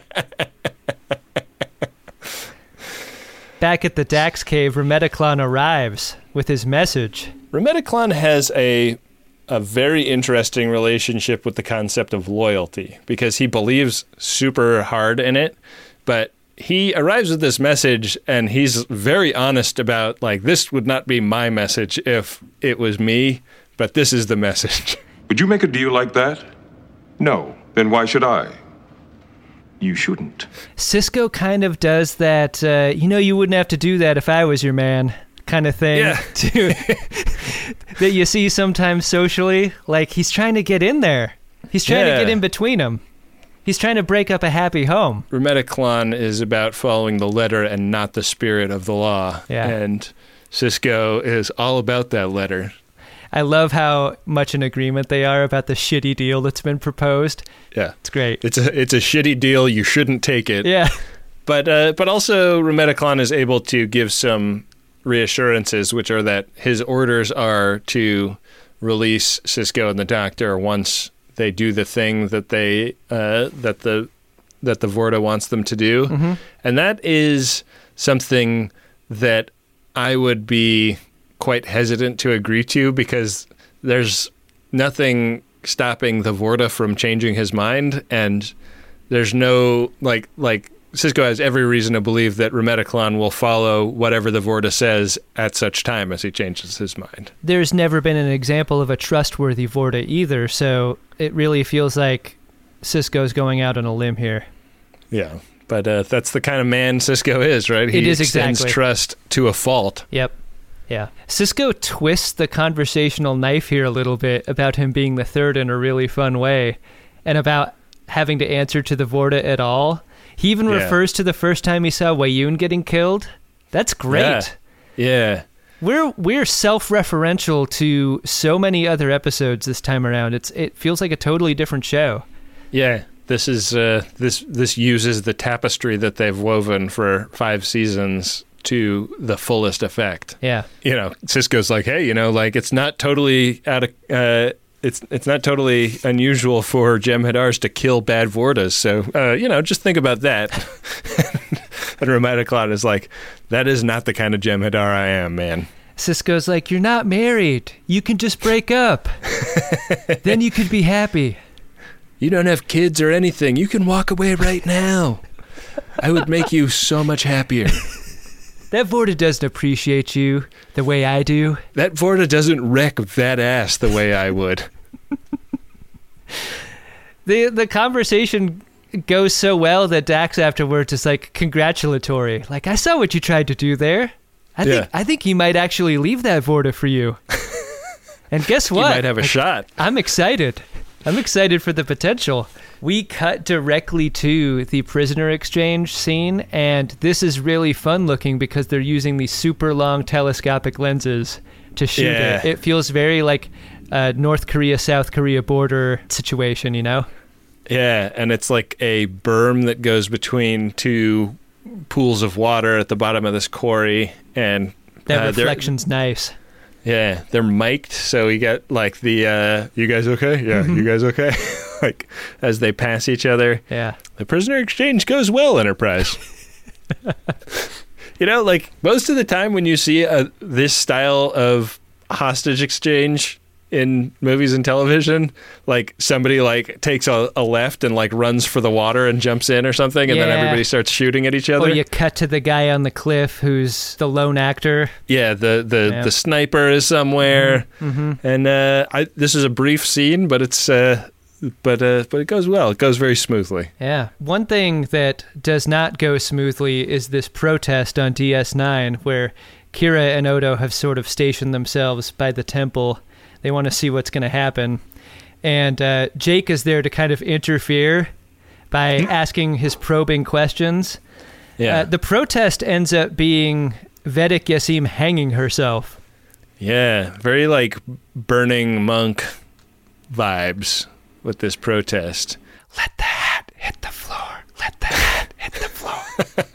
Back at the Dax cave, Remediclon arrives with his message. Remediclon has a very interesting relationship with the concept of loyalty because he believes super hard in it, but he arrives with this message and he's very honest about this would not be my message if it was me, but this is the message. Would you make a deal like that? No. Then why should I? You shouldn't. Sisko kind of does that, you wouldn't have to do that if I was your man kind of thing. Yeah. That you see sometimes socially. He's trying to get in there. He's trying to get in between them. He's trying to break up a happy home. Remediclon is about following the letter and not the spirit of the law. Yeah. And Sisko is all about that letter. I love how much in agreement they are about the shitty deal that's been proposed. Yeah. It's great. It's a shitty deal. You shouldn't take it. Yeah. But also Remediclon is able to give some reassurances, which are that his orders are to release Sisko and the Doctor once they do the thing that that the Vorta wants them to do. Mm-hmm. And that is something that I would be quite hesitant to agree to because there's nothing stopping the Vorta from changing his mind, and there's no Sisko has every reason to believe that Remediclon will follow whatever the Vorta says at such time as he changes his mind. There's never been an example of a trustworthy Vorta either, so it really feels like Sisko's going out on a limb here. Yeah, but that's the kind of man Sisko is, right? He extends trust to a fault. Yep. Yeah. Sisko twists the conversational knife here a little bit about him being the third in a really fun way, and about having to answer to the Vorta at all. He even refers to the first time he saw Weyoun getting killed. That's great. Yeah. We're self-referential to so many other episodes this time around. It feels like a totally different show. Yeah. This is this uses the tapestry that they've woven for 5 seasons to the fullest effect. Yeah. Sisko's like, hey, it's not totally out of it's not totally unusual for Jem'Hadars to kill bad Vortas. So, just think about that. And Remediclon is like, that is not the kind of Jem'Hadar I am, man. Sisko's like, you're not married. You can just break up. Then you could be happy. You don't have kids or anything. You can walk away right now. I would make you so much happier. That Vorta doesn't appreciate you the way I do. That Vorta doesn't wreck that ass the way I would. The conversation goes so well that Dax afterwards is like congratulatory. Like, I saw what you tried to do there. I think he might actually leave that Vorta for you. And guess what? You might have a shot. I'm excited. I'm excited for the potential. We cut directly to the prisoner exchange scene, and this is really fun looking because they're using these super long telescopic lenses to shoot it. It feels very like a North Korea, South Korea border situation, you know? Yeah, and it's like a berm that goes between two pools of water at the bottom of this quarry, and that reflection's nice. Yeah, they're mic'd, so we get like the you guys okay? Yeah, you guys okay? Like as they pass each other. Yeah. The prisoner exchange goes well, Enterprise. You know, like most of the time when you see this style of hostage exchange in movies and television, like somebody like takes a left and like runs for the water and jumps in or something, and then everybody starts shooting at each other. Or you cut to the guy on the cliff who's the lone actor. Yeah, the sniper is somewhere, and this is a brief scene, but it's but it goes well. It goes very smoothly. Yeah. One thing that does not go smoothly is this protest on DS9, where Kira and Odo have sort of stationed themselves by the temple. They want to see what's going to happen. And Jake is there to kind of interfere by asking his probing questions. Yeah. The protest ends up being Vedek Yassim hanging herself. Yeah, very like Burning Monk vibes with this protest. Let the hat hit the floor. Let the hat hit the floor.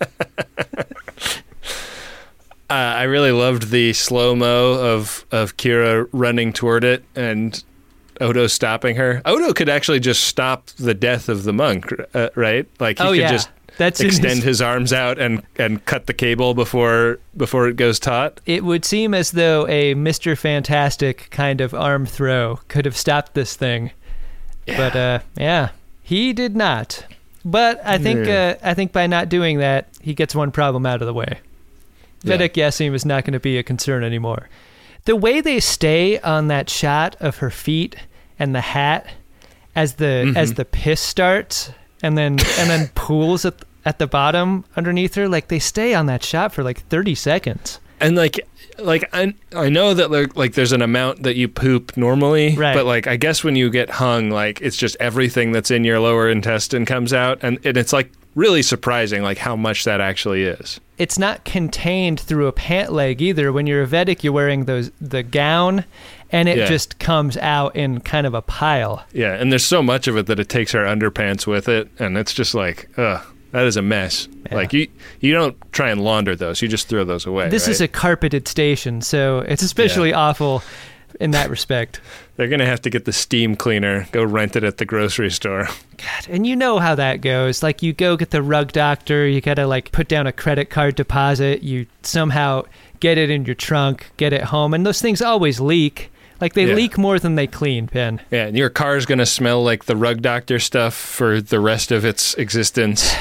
I really loved the slow-mo of Kira running toward it and Odo stopping her. Odo could actually just stop the death of the monk, right? Like he could just extend his arms out and cut the cable before it goes taut. It would seem as though a Mr. Fantastic kind of arm throw could have stopped this thing. Yeah. But he did not. But I think by not doing that, he gets one problem out of the way. Vedek Yassim is not going to be a concern anymore. The way they stay on that shot of her feet and the hat as the piss starts and then pools at the bottom underneath her, like they stay on that shot for like 30 seconds. And like I know that like there's an amount that you poop normally, right. But like I guess when you get hung, like it's just everything that's in your lower intestine comes out, and it's like really surprising like how much that actually is. It's not contained through a pant leg either. When you're a Vedek, you're wearing the gown, and it just comes out in kind of a pile. Yeah, and there's so much of it that it takes her underpants with it, and it's just like, that is a mess. Yeah. Like you don't try and launder those; you just throw those away. This is a carpeted station, so it's especially awful in that respect. They're gonna have to get the steam cleaner, go rent it at the grocery store. God, and you know how that goes. Like you go get the rug doctor, you gotta like put down a credit card deposit, you somehow get it in your trunk, get it home, and those things always leak. Like they leak more than they clean, Ben. Yeah, and your car's gonna smell like the rug doctor stuff for the rest of its existence.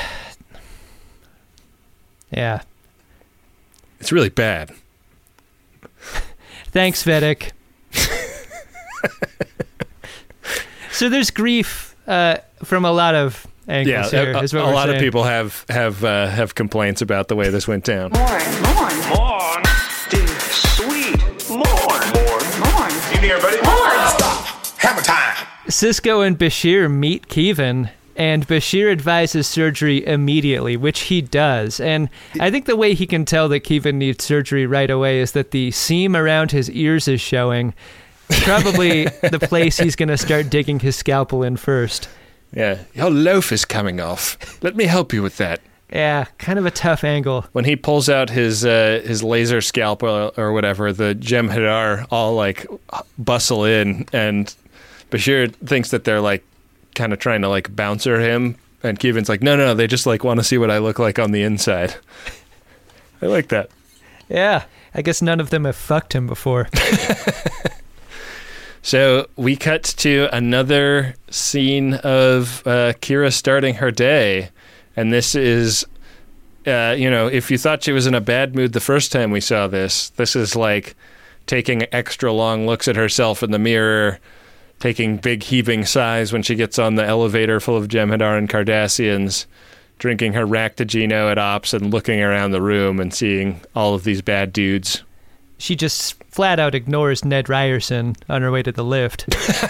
Yeah. It's really bad. Thanks, Vedek. So there's grief from a lot of angles here. A lot of people have complaints about the way this went down. Morn. Dude, sweet. Morn. Evening, everybody. Morn. Stop. Hammer time. Sisko and Bashir meet Kevin, and Bashir advises surgery immediately, which he does. And I think the way he can tell that Kevin needs surgery right away is that the seam around his ears is showing. Probably the place he's going to start digging his scalpel in first. Yeah, your loaf is coming off. Let me help you with that. Yeah, kind of a tough angle. When he pulls out his laser scalpel or whatever, the Jem'Hadar all like bustle in, and Bashir thinks that they're like kind of trying to like bouncer him, and Kevin's like, no, they just like want to see what I look like on the inside. I like that. Yeah, I guess none of them have fucked him before. So we cut to another scene of Kira starting her day, and this is if you thought she was in a bad mood the first time we saw this is like taking extra long looks at herself in the mirror, taking big heaving sighs when she gets on the elevator full of Jem'Hadar and Cardassians, drinking her Ractogino at Ops and looking around the room and seeing all of these bad dudes. She just flat out ignores Ned Ryerson on her way to the lift.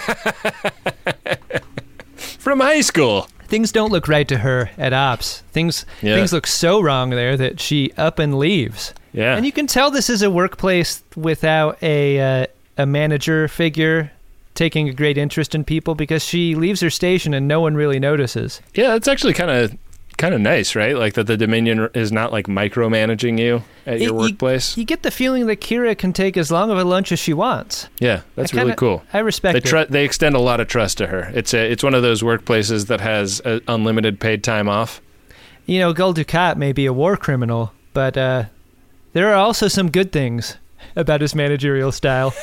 From high school. Things don't look right to her at Ops. Things look so wrong there that she up and leaves. Yeah. And you can tell this is a workplace without a manager figure taking a great interest in people, because she leaves her station and no one really notices. Yeah, it's actually kind of nice, right? Like that the Dominion is not like micromanaging you at your workplace. You get the feeling that Kira can take as long of a lunch as she wants. Yeah, that's really cool. I respect it. They extend a lot of trust to her. It's one of those workplaces that has unlimited paid time off. Gul Dukat may be a war criminal, but there are also some good things about his managerial style.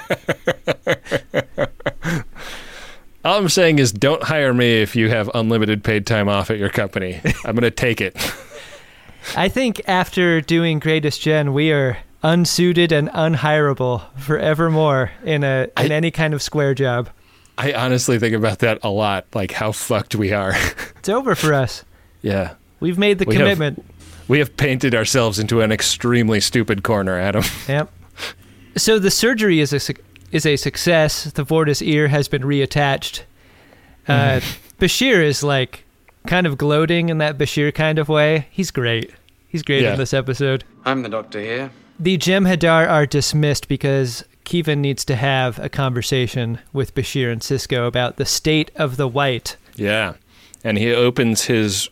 All I'm saying is don't hire me if you have unlimited paid time off at your company. I'm going to take it. I think after doing Greatest Gen, we are unsuited and unhireable forevermore in any kind of square job. I honestly think about that a lot, like how fucked we are. It's over for us. Yeah. We've made the commitment. We have painted ourselves into an extremely stupid corner, Adam. Yep. So the surgery is a success. The Vortis ear has been reattached. Bashir is like kind of gloating in that Bashir kind of way. He's great. He's great in this episode. I'm the doctor here. The Jem'Hadar are dismissed because Keevan needs to have a conversation with Bashir and Sisko about the state of the white. Yeah. And he opens his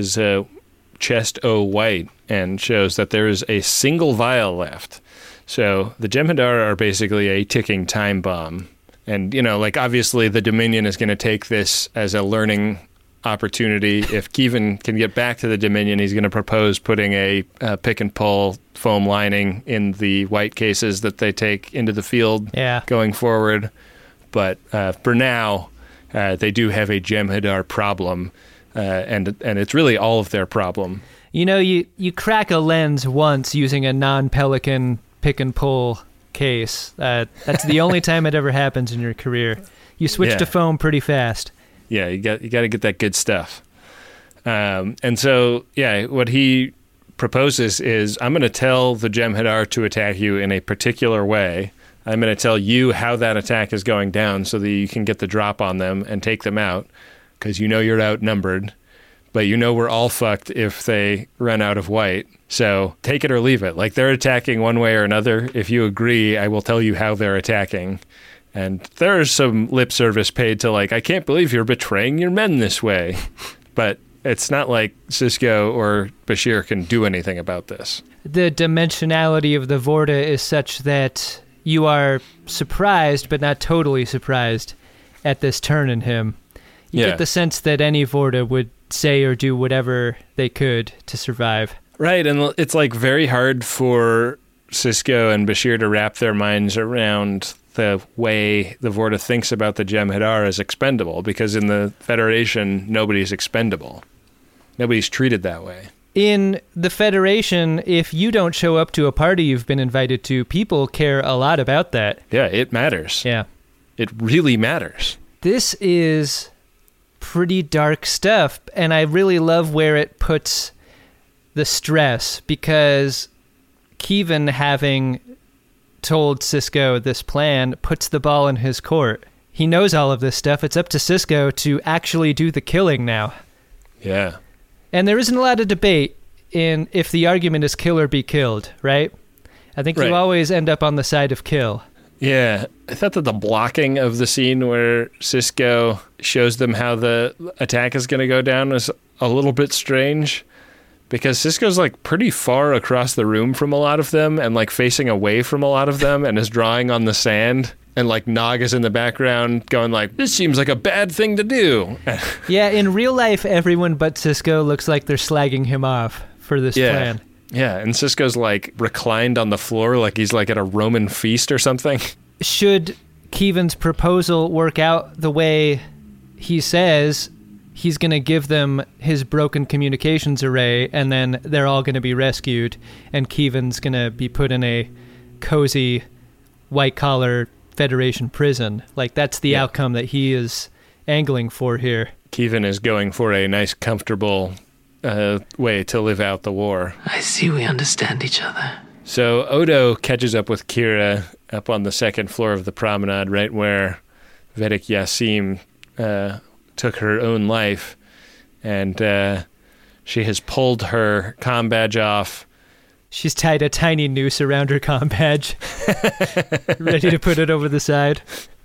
chest O white and shows that there is a single vial left. So the Jem'Hadar are basically a ticking time bomb. And, obviously the Dominion is going to take this as a learning opportunity. If Keevan can get back to the Dominion, he's going to propose putting a pick-and-pull foam lining in the white cases that they take into the field going forward. But for now, they do have a Jem'Hadar problem, and it's really all of their problem. You crack a lens once using a non-Pelican pick and pull case. That's the only time it ever happens in your career. You switch to foam pretty fast. Yeah, you got to get that good stuff. And so, what he proposes is, I'm going to tell the Jem'Hadar to attack you in a particular way. I'm going to tell you how that attack is going down so that you can get the drop on them and take them out, because you're outnumbered. But we're all fucked if they run out of white. So take it or leave it. Like, they're attacking one way or another. If you agree, I will tell you how they're attacking. And there's some lip service paid to, I can't believe you're betraying your men this way. But it's not like Sisko or Bashir can do anything about this. The dimensionality of the Vorta is such that you are surprised, but not totally surprised at this turn in him. You get the sense that any Vorta would say or do whatever they could to survive. Right, and it's very hard for Sisko and Bashir to wrap their minds around the way the Vorta thinks about the Jem'Hadar as expendable, because in the Federation, nobody's expendable. Nobody's treated that way. In the Federation, if you don't show up to a party you've been invited to, people care a lot about that. Yeah, it matters. Yeah. It really matters. This is pretty dark stuff, and I really love where it puts the stress, because Keevan, having told Sisko this plan, puts the ball in his court. He knows all of this stuff. It's up to Sisko to actually do the killing now. Yeah. And there isn't a lot of debate in if the argument is kill or be killed, right? I think you always end up on the side of kill. Yeah, I thought that the blocking of the scene where Sisko shows them how the attack is going to go down was a little bit strange, because Sisko's pretty far across the room from a lot of them and facing away from a lot of them and is drawing on the sand, and Nog is in the background going this seems like a bad thing to do. Yeah, in real life, everyone but Sisko looks like they're slagging him off for this plan. Yeah, and Sisko's reclined on the floor like he's at a Roman feast or something. Should Keevan's proposal work out the way he says, he's going to give them his broken communications array, and then they're all going to be rescued, and Keevan's going to be put in a cozy, white-collar Federation prison. Like, that's the outcome that he is angling for here. Keevan is going for a nice, comfortable way to live out the war. I see we understand each other. So Odo catches up with Kira up on the second floor of the promenade, right where Vedek Yassim took her own life, and she has pulled her comm badge off. She's tied a tiny noose around her comm badge, ready to put it over the side.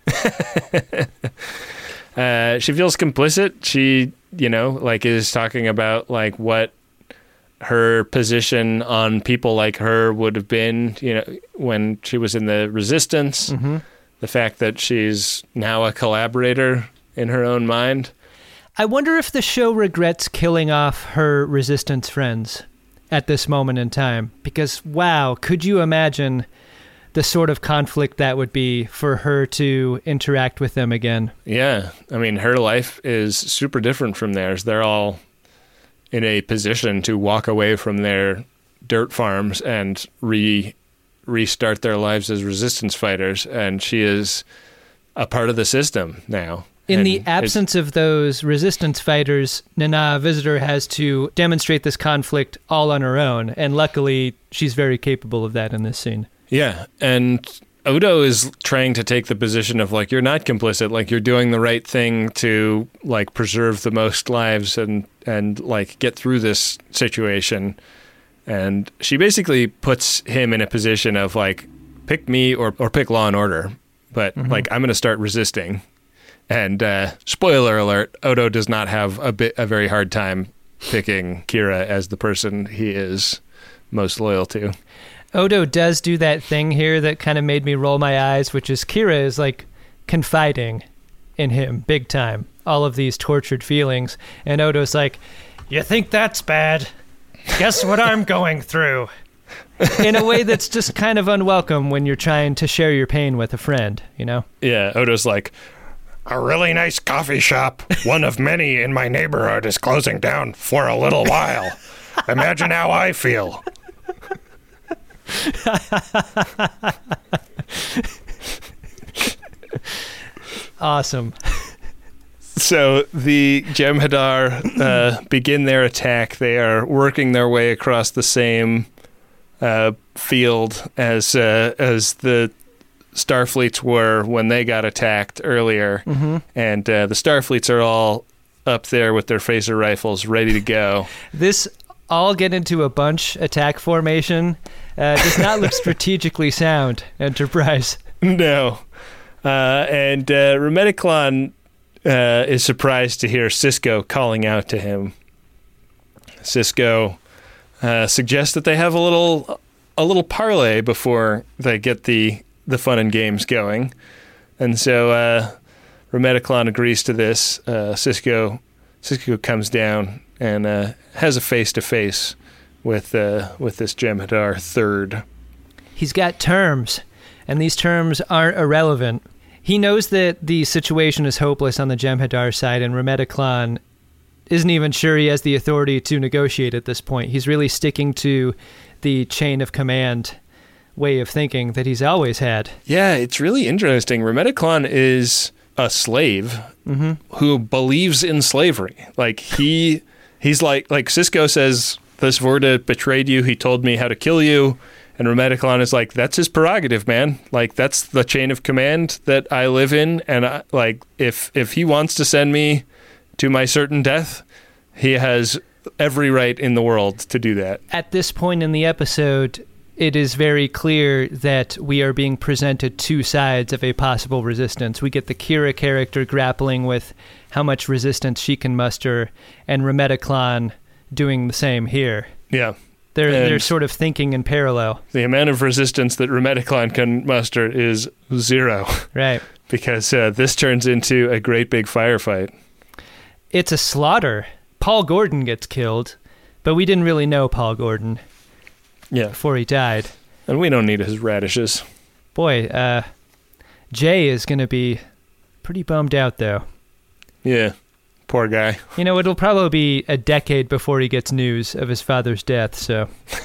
She feels complicit. She, is talking about what her position on people like her would have been, when she was in the Resistance. Mm-hmm. The fact that she's now a collaborator in her own mind. I wonder if the show regrets killing off her Resistance friends at this moment in time. Because, wow, could you imagine the sort of conflict that would be for her to interact with them again? Yeah. I mean, her life is super different from theirs. They're all in a position to walk away from their dirt farms and restart their lives as resistance fighters. And she is a part of the system now. In the absence of those resistance fighters, Nana Visitor has to demonstrate this conflict all on her own. And luckily, she's very capable of that in this scene. Yeah, and Odo is trying to take the position of, you're not complicit, you're doing the right thing to, preserve the most lives and get through this situation. And she basically puts him in a position of, pick me or pick Law and Order. But, I'm going to start resisting. And, spoiler alert, Odo does not have a very hard time picking Kira as the person he is most loyal to. Odo does do that thing here that kind of made me roll my eyes, which is Kira is confiding in him big time. All of these tortured feelings. And Odo's like, you think that's bad? Guess what I'm going through? In a way that's just kind of unwelcome when you're trying to share your pain with a friend, Yeah, Odo's like, a really nice coffee shop, one of many in my neighborhood, is closing down for a little while. Imagine how I feel. Awesome. So the Jem'Hadar begin their attack. They are working their way across the same field as the Starfleets were when they got attacked earlier. Mm-hmm. And the Starfleets are all up there with their phaser rifles ready to go. This all get into a bunch attack formation does not look strategically sound, Enterprise. No. And Remediclon is surprised to hear Sisko calling out to him. Sisko suggests that they have a little parlay before they get the fun and games going. And so Remediclon agrees to this. Sisko comes down and has a face-to-face with this Jem'Hadar third. He's got terms, and these terms aren't irrelevant. He knows that the situation is hopeless on the Jem'Hadar side, and Remediclon isn't even sure he has the authority to negotiate at this point. He's really sticking to the chain of command way of thinking that he's always had. Yeah, it's really interesting. Remediclon is a slave who believes in slavery. He's like Sisko says, this Vorta betrayed you. He told me how to kill you. And Remediclon is like, that's his prerogative, man. That's the chain of command that I live in. And if he wants to send me to my certain death, he has every right in the world to do that. At this point in the episode, it is very clear that we are being presented two sides of a possible resistance. We get the Kira character grappling with how much resistance she can muster, and Remediclon doing the same here. Yeah. They're sort of thinking in parallel. The amount of resistance that Remediclon can muster is 0. Right. Because this turns into a great big firefight. It's a slaughter. Paul Gordon gets killed, but we didn't really know Paul Gordon before he died. And we don't need his radishes. Boy, Jay is going to be pretty bummed out, though. Yeah. Poor guy. You know, it'll probably be a decade before he gets news of his father's death, so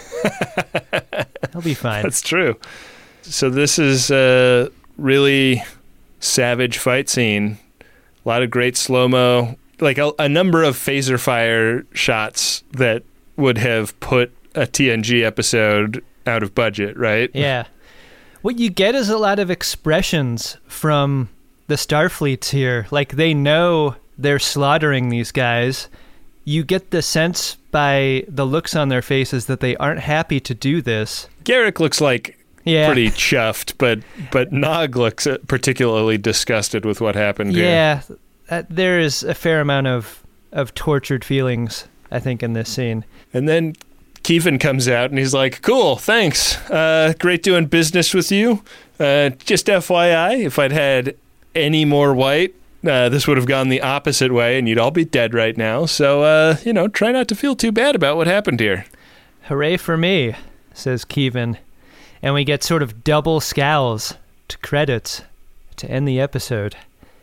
he'll be fine. That's true. So this is a really savage fight scene. A lot of great slow-mo, like a number of phaser fire shots that would have put a TNG episode out of budget, right? Yeah. What you get is a lot of expressions from the Starfleets here. Like, they know they're slaughtering these guys. You get the sense by the looks on their faces that they aren't happy to do this. Garrick looks like pretty chuffed, but Nog looks particularly disgusted with what happened here. Yeah, there is a fair amount of tortured feelings, I think, in this scene. And then Keevan comes out and he's like, cool, thanks. Great doing business with you. Just FYI, if I'd had any more white, this would have gone the opposite way and you'd all be dead right now. So, try not to feel too bad about what happened here. Hooray for me, says Keevan. And we get sort of double scowls to credits to end the episode.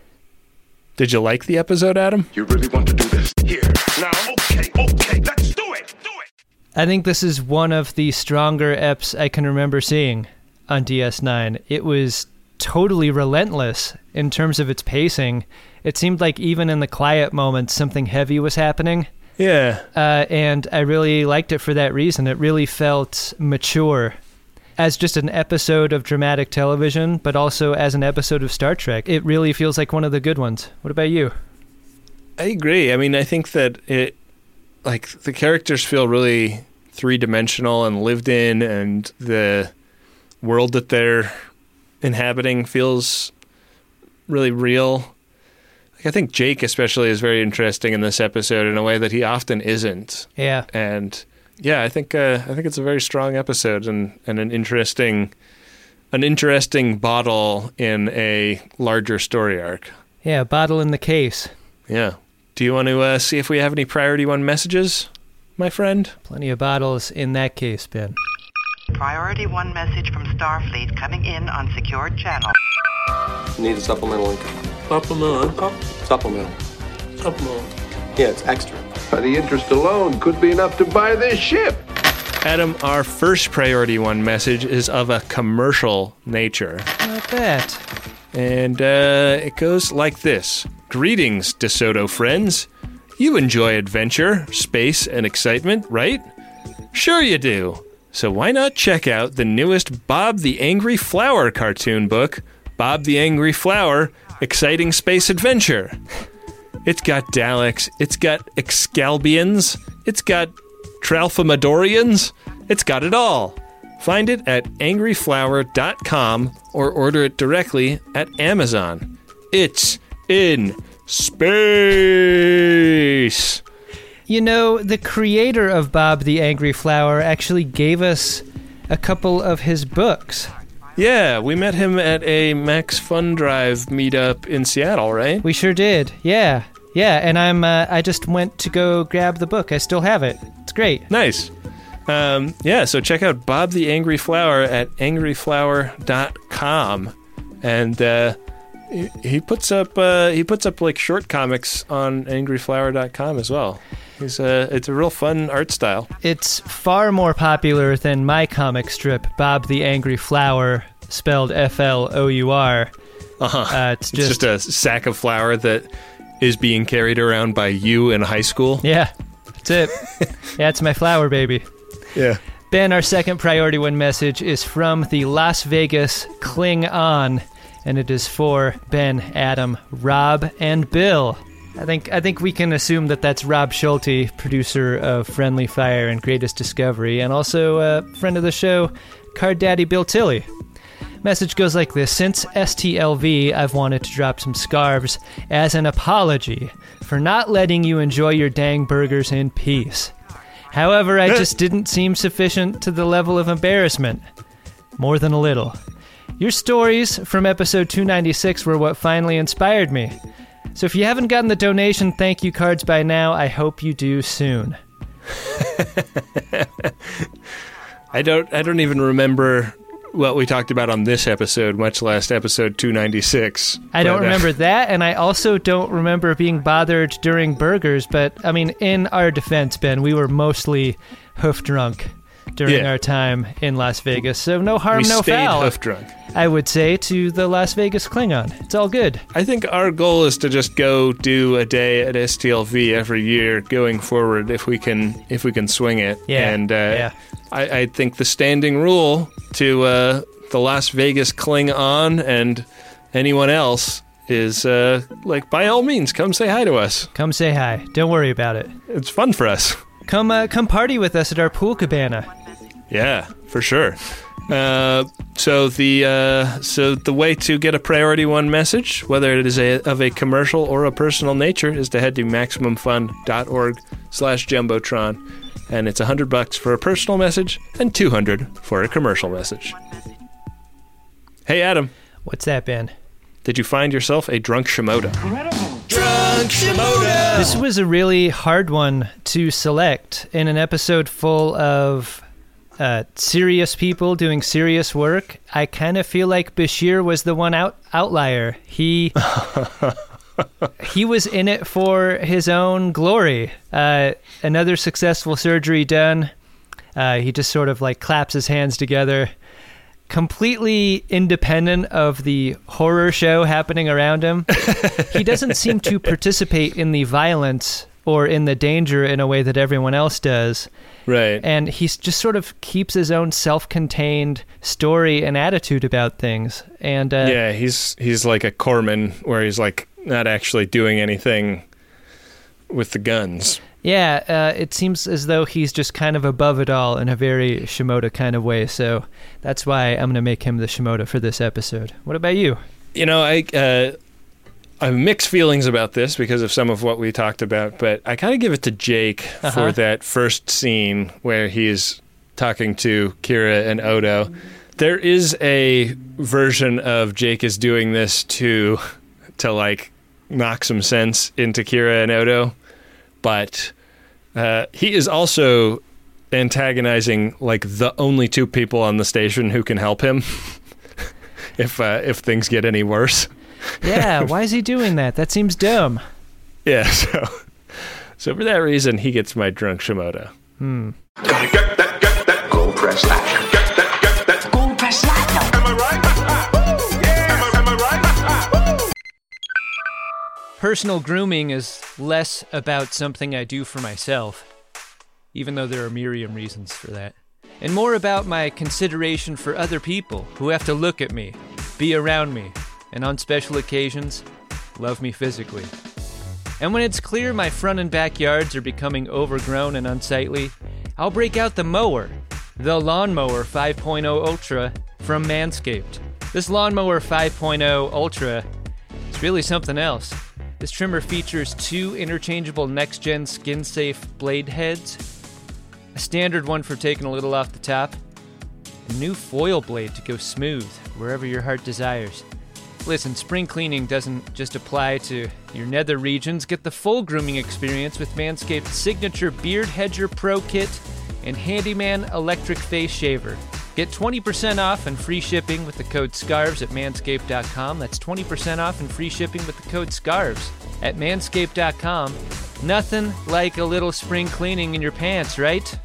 Did you like the episode, Adam? You really want to do this? Here, now, okay, let's do it! I think this is one of the stronger eps I can remember seeing on DS9. It was totally relentless in terms of its pacing. It seemed like even in the quiet moments, something heavy was happening. Yeah. And I really liked it for that reason. It really felt mature as just an episode of dramatic television, but also as an episode of Star Trek. It really feels like one of the good ones. What about you? I agree. I mean, I think that the characters feel really three-dimensional and lived in, and the world that they're inhabiting feels really real. Like, I think Jake especially is very interesting in this episode in a way that he often isn't. Yeah. And yeah, I think it's a very strong episode and an interesting bottle in a larger story arc. Yeah, bottle in the case. Yeah. Do you want to see if we have any Priority 1 messages, my friend? Plenty of bottles in that case, Ben. Priority 1 message from Starfleet coming in on secured channel. Need a supplemental income. Supplemental income? Supplemental. Yeah, it's extra. The interest alone could be enough to buy this ship. Adam, our first Priority 1 message is of a commercial nature. Not bad. And it goes like this. Greetings, DeSoto friends. You enjoy adventure, space, and excitement, right? Sure you do. So why not check out the newest Bob the Angry Flower cartoon book, Bob the Angry Flower, Exciting Space Adventure. It's got Daleks, it's got Excalbians, it's got Tralfamadorians, it's got it all. Find it at angryflower.com or order it directly at Amazon. It's in space! You know, the creator of Bob the Angry Flower actually gave us a couple of his books. Yeah, we met him at a Max Fun Drive meetup in Seattle, right? We sure did, yeah. Yeah, and I just went to go grab the book. I still have it. It's great. Nice. So check out Bob the Angry Flower at angryflower.com. And he puts up like short comics on angryflower.com as well. It's a real fun art style. It's far more popular than my comic strip, Bob the Angry Flower, spelled Flour. It's just a sack of flour that is being carried around by you in high school. Yeah, that's it. Yeah, it's my flower, baby. Yeah. Ben, our second Priority 1 message is from the Las Vegas Kling On, and it is for Ben, Adam, Rob, and Bill. I think we can assume that that's Rob Schulte, producer of Friendly Fire and Greatest Discovery, and also a friend of the show, Card Daddy Bill Tilley. Message goes like this. Since STLV, I've wanted to drop some scarves as an apology for not letting you enjoy your dang burgers in peace. However, I just didn't seem sufficient to the level of embarrassment. More than a little. Your stories from episode 296 were what finally inspired me. So if you haven't gotten the donation thank you cards by now, I hope you do soon. I don't even remember what we talked about on this episode, much less episode 296. I don't remember that, and I also don't remember being bothered during burgers, but, I mean, in our defense, Ben, we were mostly hoof drunk during our time in Las Vegas, so no harm, no foul. We stayed hoof drunk. I would say, to the Las Vegas Klingon. It's all good. I think our goal is to just go do a day at STLV every year going forward if we can swing it. Yeah. And I think the standing rule to the Las Vegas Klingon and anyone else is by all means, come say hi to us. Come say hi. Don't worry about it. It's fun for us. Come party with us at our pool cabana. Yeah, for sure. So the way to get a Priority One message, whether it is of a commercial or a personal nature, is to head to MaximumFun.org/Jumbotron, and it's $100 for a personal message and $200 for a commercial message. Hey, Adam. What's that, Ben? Did you find yourself a drunk Shimoda? Drunk Shimoda! This was a really hard one to select in an episode full of serious people doing serious work. I kind of feel like Bashir was the one outlier. He was in it for his own glory. Another successful surgery done. He just sort of like claps his hands together, completely independent of the horror show happening around him. He doesn't seem to participate in the violence or in the danger in a way that everyone else does. Right. And he just sort of keeps his own self-contained story and attitude about things. And he's like a corpsman where he's like not actually doing anything with the guns. Yeah, it seems as though he's just kind of above it all in a very Shimoda kind of way. So that's why I'm going to make him the Shimoda for this episode. What about you? You know, I have mixed feelings about this because of some of what we talked about, but I kind of give it to Jake for that first scene where he's talking to Kira and Odo. There is a version of Jake is doing this to like knock some sense into Kira and Odo, but he is also antagonizing like the only two people on the station who can help him if things get any worse. Yeah, why is he doing that? That seems dumb. Yeah, so for that reason, he gets my drunk Shimoda. Gotta get that gold press action. Get that Gold press platinum. Am I right? Yeah. Am I right? Personal grooming is less about something I do for myself, even though there are myriad reasons for that, and more about my consideration for other people who have to look at me, be around me, and on special occasions, love me physically. And when it's clear my front and backyards are becoming overgrown and unsightly, I'll break out the mower, the Lawnmower 5.0 Ultra from Manscaped. This Lawnmower 5.0 Ultra is really something else. This trimmer features 2 interchangeable next-gen skin-safe blade heads, a standard one for taking a little off the top, a new foil blade to go smooth wherever your heart desires. Listen, spring cleaning doesn't just apply to your nether regions. Get the full grooming experience with Manscaped's signature Beard Hedger Pro Kit and Handyman Electric Face Shaver. Get 20% off and free shipping with the code SCARVES at manscaped.com. That's 20% off and free shipping with the code SCARVES at manscaped.com. Nothing like a little spring cleaning in your pants, right?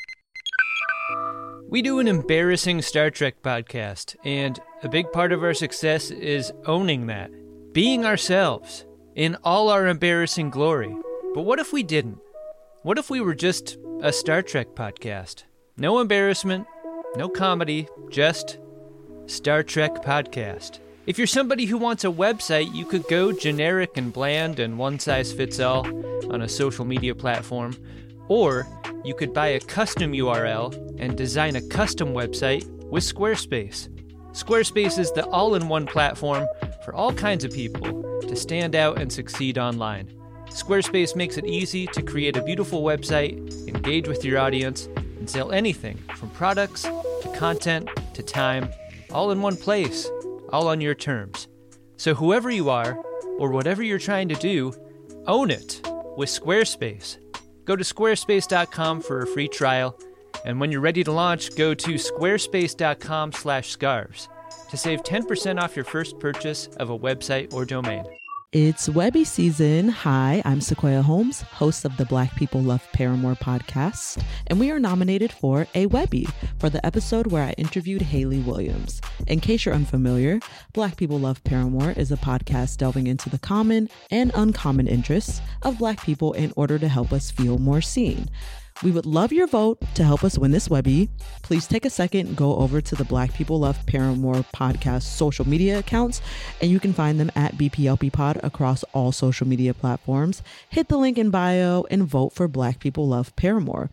We do an embarrassing Star Trek podcast, and a big part of our success is owning that. Being ourselves, in all our embarrassing glory. But what if we didn't? What if we were just a Star Trek podcast? No embarrassment, no comedy, just Star Trek podcast. If you're somebody who wants a website, you could go generic and bland and one-size-fits-all on a social media platform, or you could buy a custom URL and design a custom website with Squarespace. Squarespace is the all-in-one platform for all kinds of people to stand out and succeed online. Squarespace makes it easy to create a beautiful website, engage with your audience, and sell anything from products to content to time, all in one place, all on your terms. So whoever you are, or whatever you're trying to do, own it with Squarespace. Go to squarespace.com for a free trial And when you're ready to launch, go to squarespace.com/scarves to save 10% off your first purchase of a website or domain. It's Webby season. Hi, I'm Sequoia Holmes, host of the Black People Love Paramore podcast, and we are nominated for a Webby for the episode where I interviewed Hayley Williams. In case you're unfamiliar, Black People Love Paramore is a podcast delving into the common and uncommon interests of Black people in order to help us feel more seen. We would love your vote to help us win this Webby. Please take a second and go over to the Black People Love Paramore podcast social media accounts, and you can find them at BPLP Pod across all social media platforms. Hit the link in bio and vote for Black People Love Paramore.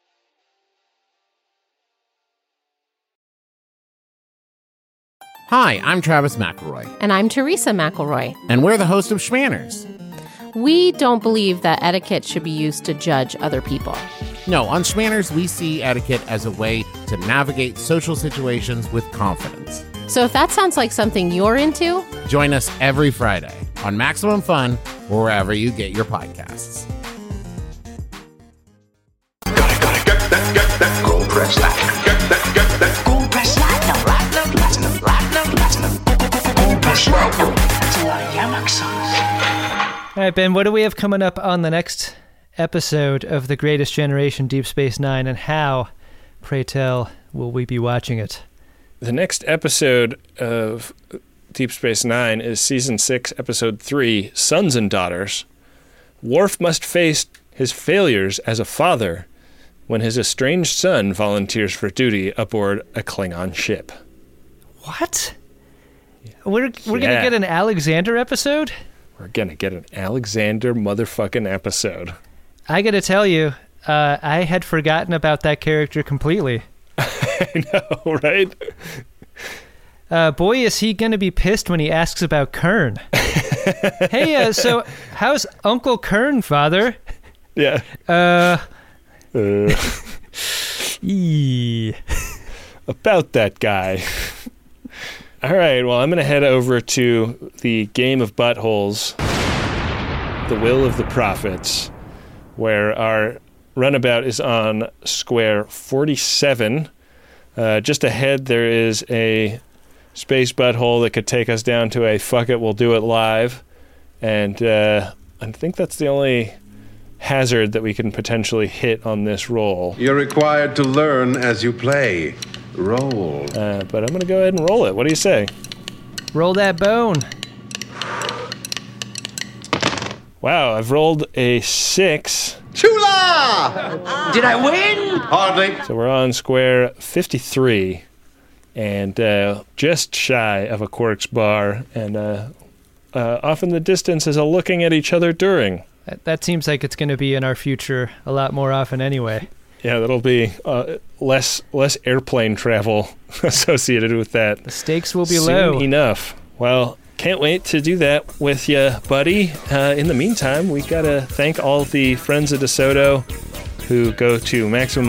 Hi, I'm Travis McElroy. And I'm Teresa McElroy. And we're the host of Schmanners. We don't believe that etiquette should be used to judge other people. No, on Schmanners, we see etiquette as a way to navigate social situations with confidence. So if that sounds like something you're into, join us every Friday on Maximum Fun or wherever you get your podcasts. Get that gold press lat. Get that gold press platinum. Gold press platinum. That's a lot of Yamak songs. All right, Ben, what do we have coming up on the next episode of The Greatest Generation Deep Space Nine, and how, pray tell, will we be watching it? The next episode of Deep Space Nine is Season 6, Episode 3, Sons and Daughters. Worf must face his failures as a father when his estranged son volunteers for duty aboard a Klingon ship. What? We're going to get an Alexander episode? We're going to get an Alexander motherfucking episode. I got to tell you, I had forgotten about that character completely. I know, right? Boy, is he going to be pissed when he asks about Kern. Hey, so how's Uncle Kern, Father? Yeah. About that guy. All right, well, I'm going to head over to the Game of Buttholes, The Will of the Prophets, where our runabout is on square 47. Just ahead, there is a space butthole that could take us down to a fuck it, we'll do it live. And I think that's the only hazard that we can potentially hit on this roll. You're required to learn as you play. Roll. But I'm going to go ahead and roll it. What do you say? Roll that bone. Wow, I've rolled a 6. Chula! Did I win? Hardly. So we're on square 53 and just shy of a Quark's bar, and off in the distance is a looking at each other during. That seems like it's going to be in our future a lot more often anyway. Yeah, that'll be less airplane travel associated with that. The stakes will be soon low. Enough. Well, can't wait to do that with you, buddy. In the meantime, we got to thank all the friends of DeSoto who go to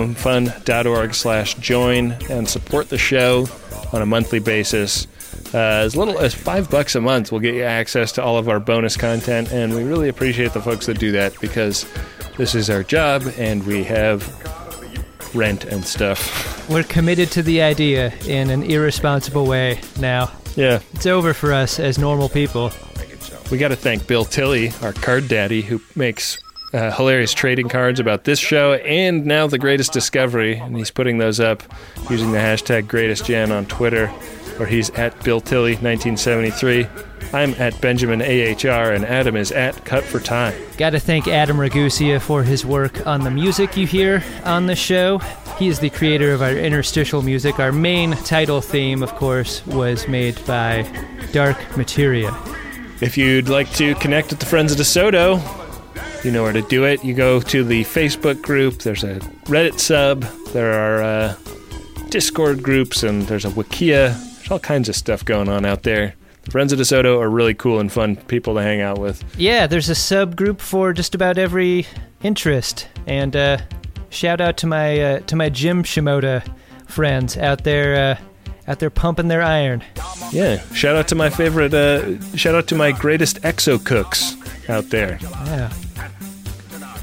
MaximumFun.org/join and support the show on a monthly basis. As little as $5 a month will get you access to all of our bonus content, and we really appreciate the folks that do that because this is our job and we have rent and stuff. We're committed to the idea in an irresponsible way now. Yeah. It's over for us as normal people. We got to thank Bill Tilley, our card daddy, who makes hilarious trading cards about this show and now The Greatest Discovery, and he's putting those up using the hashtag GreatestGen on Twitter, where he's at Bill Tilley 1973. I'm at Benjamin AHR, and Adam is at Cut for Time. Got to thank Adam Ragusia for his work on the music you hear on the show. He is the creator of our interstitial music. Our main title theme, of course, was made by Dark Materia. If you'd like to connect with the Friends of DeSoto, you know where to do it. You go to the Facebook group. There's a Reddit sub. There are Discord groups, and there's a Wikia. There's all kinds of stuff going on out there. The Friends of DeSoto are really cool and fun people to hang out with. Yeah, there's a subgroup for just about every interest. And shout out to my Jim Shimoda friends out there pumping their iron. Yeah, shout out to my favorite. Shout out to my greatest exo cooks out there. Yeah.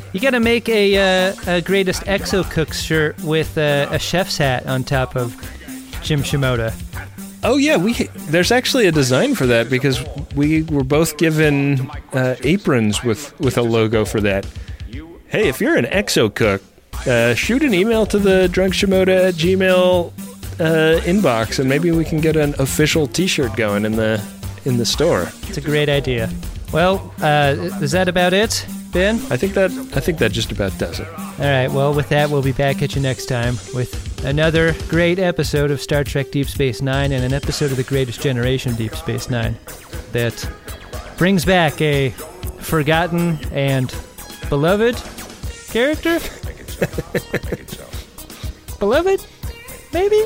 You gotta make a Greatest Exo Cooks shirt with a chef's hat on top of Jim Shimoda. Oh yeah, there's actually a design for that because we were both given aprons with a logo for that. Hey, if you're an Exo Cook, shoot an email to the drunkshimoda@gmail inbox, and maybe we can get an official T-shirt going in the store. It's a great idea. Well, is that about it, Ben? I think that just about does it. All right. Well, with that, we'll be back at you next time with another great episode of Star Trek Deep Space Nine and an episode of The Greatest Generation Deep Space Nine that brings back a forgotten and beloved character. Beloved, maybe.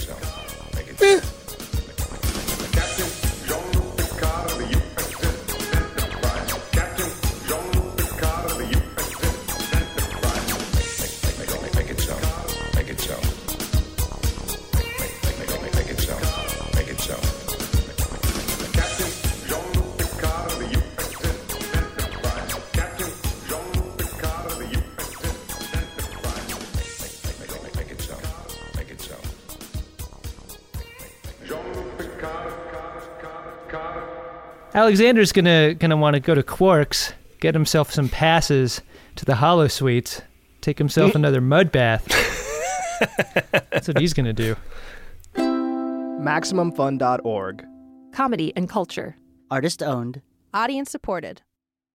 Alexander's gonna want to go to Quark's, get himself some passes to the Holosuites, take himself another mud bath. That's what he's gonna do. MaximumFun.org. Comedy and culture. Artist owned. Audience supported.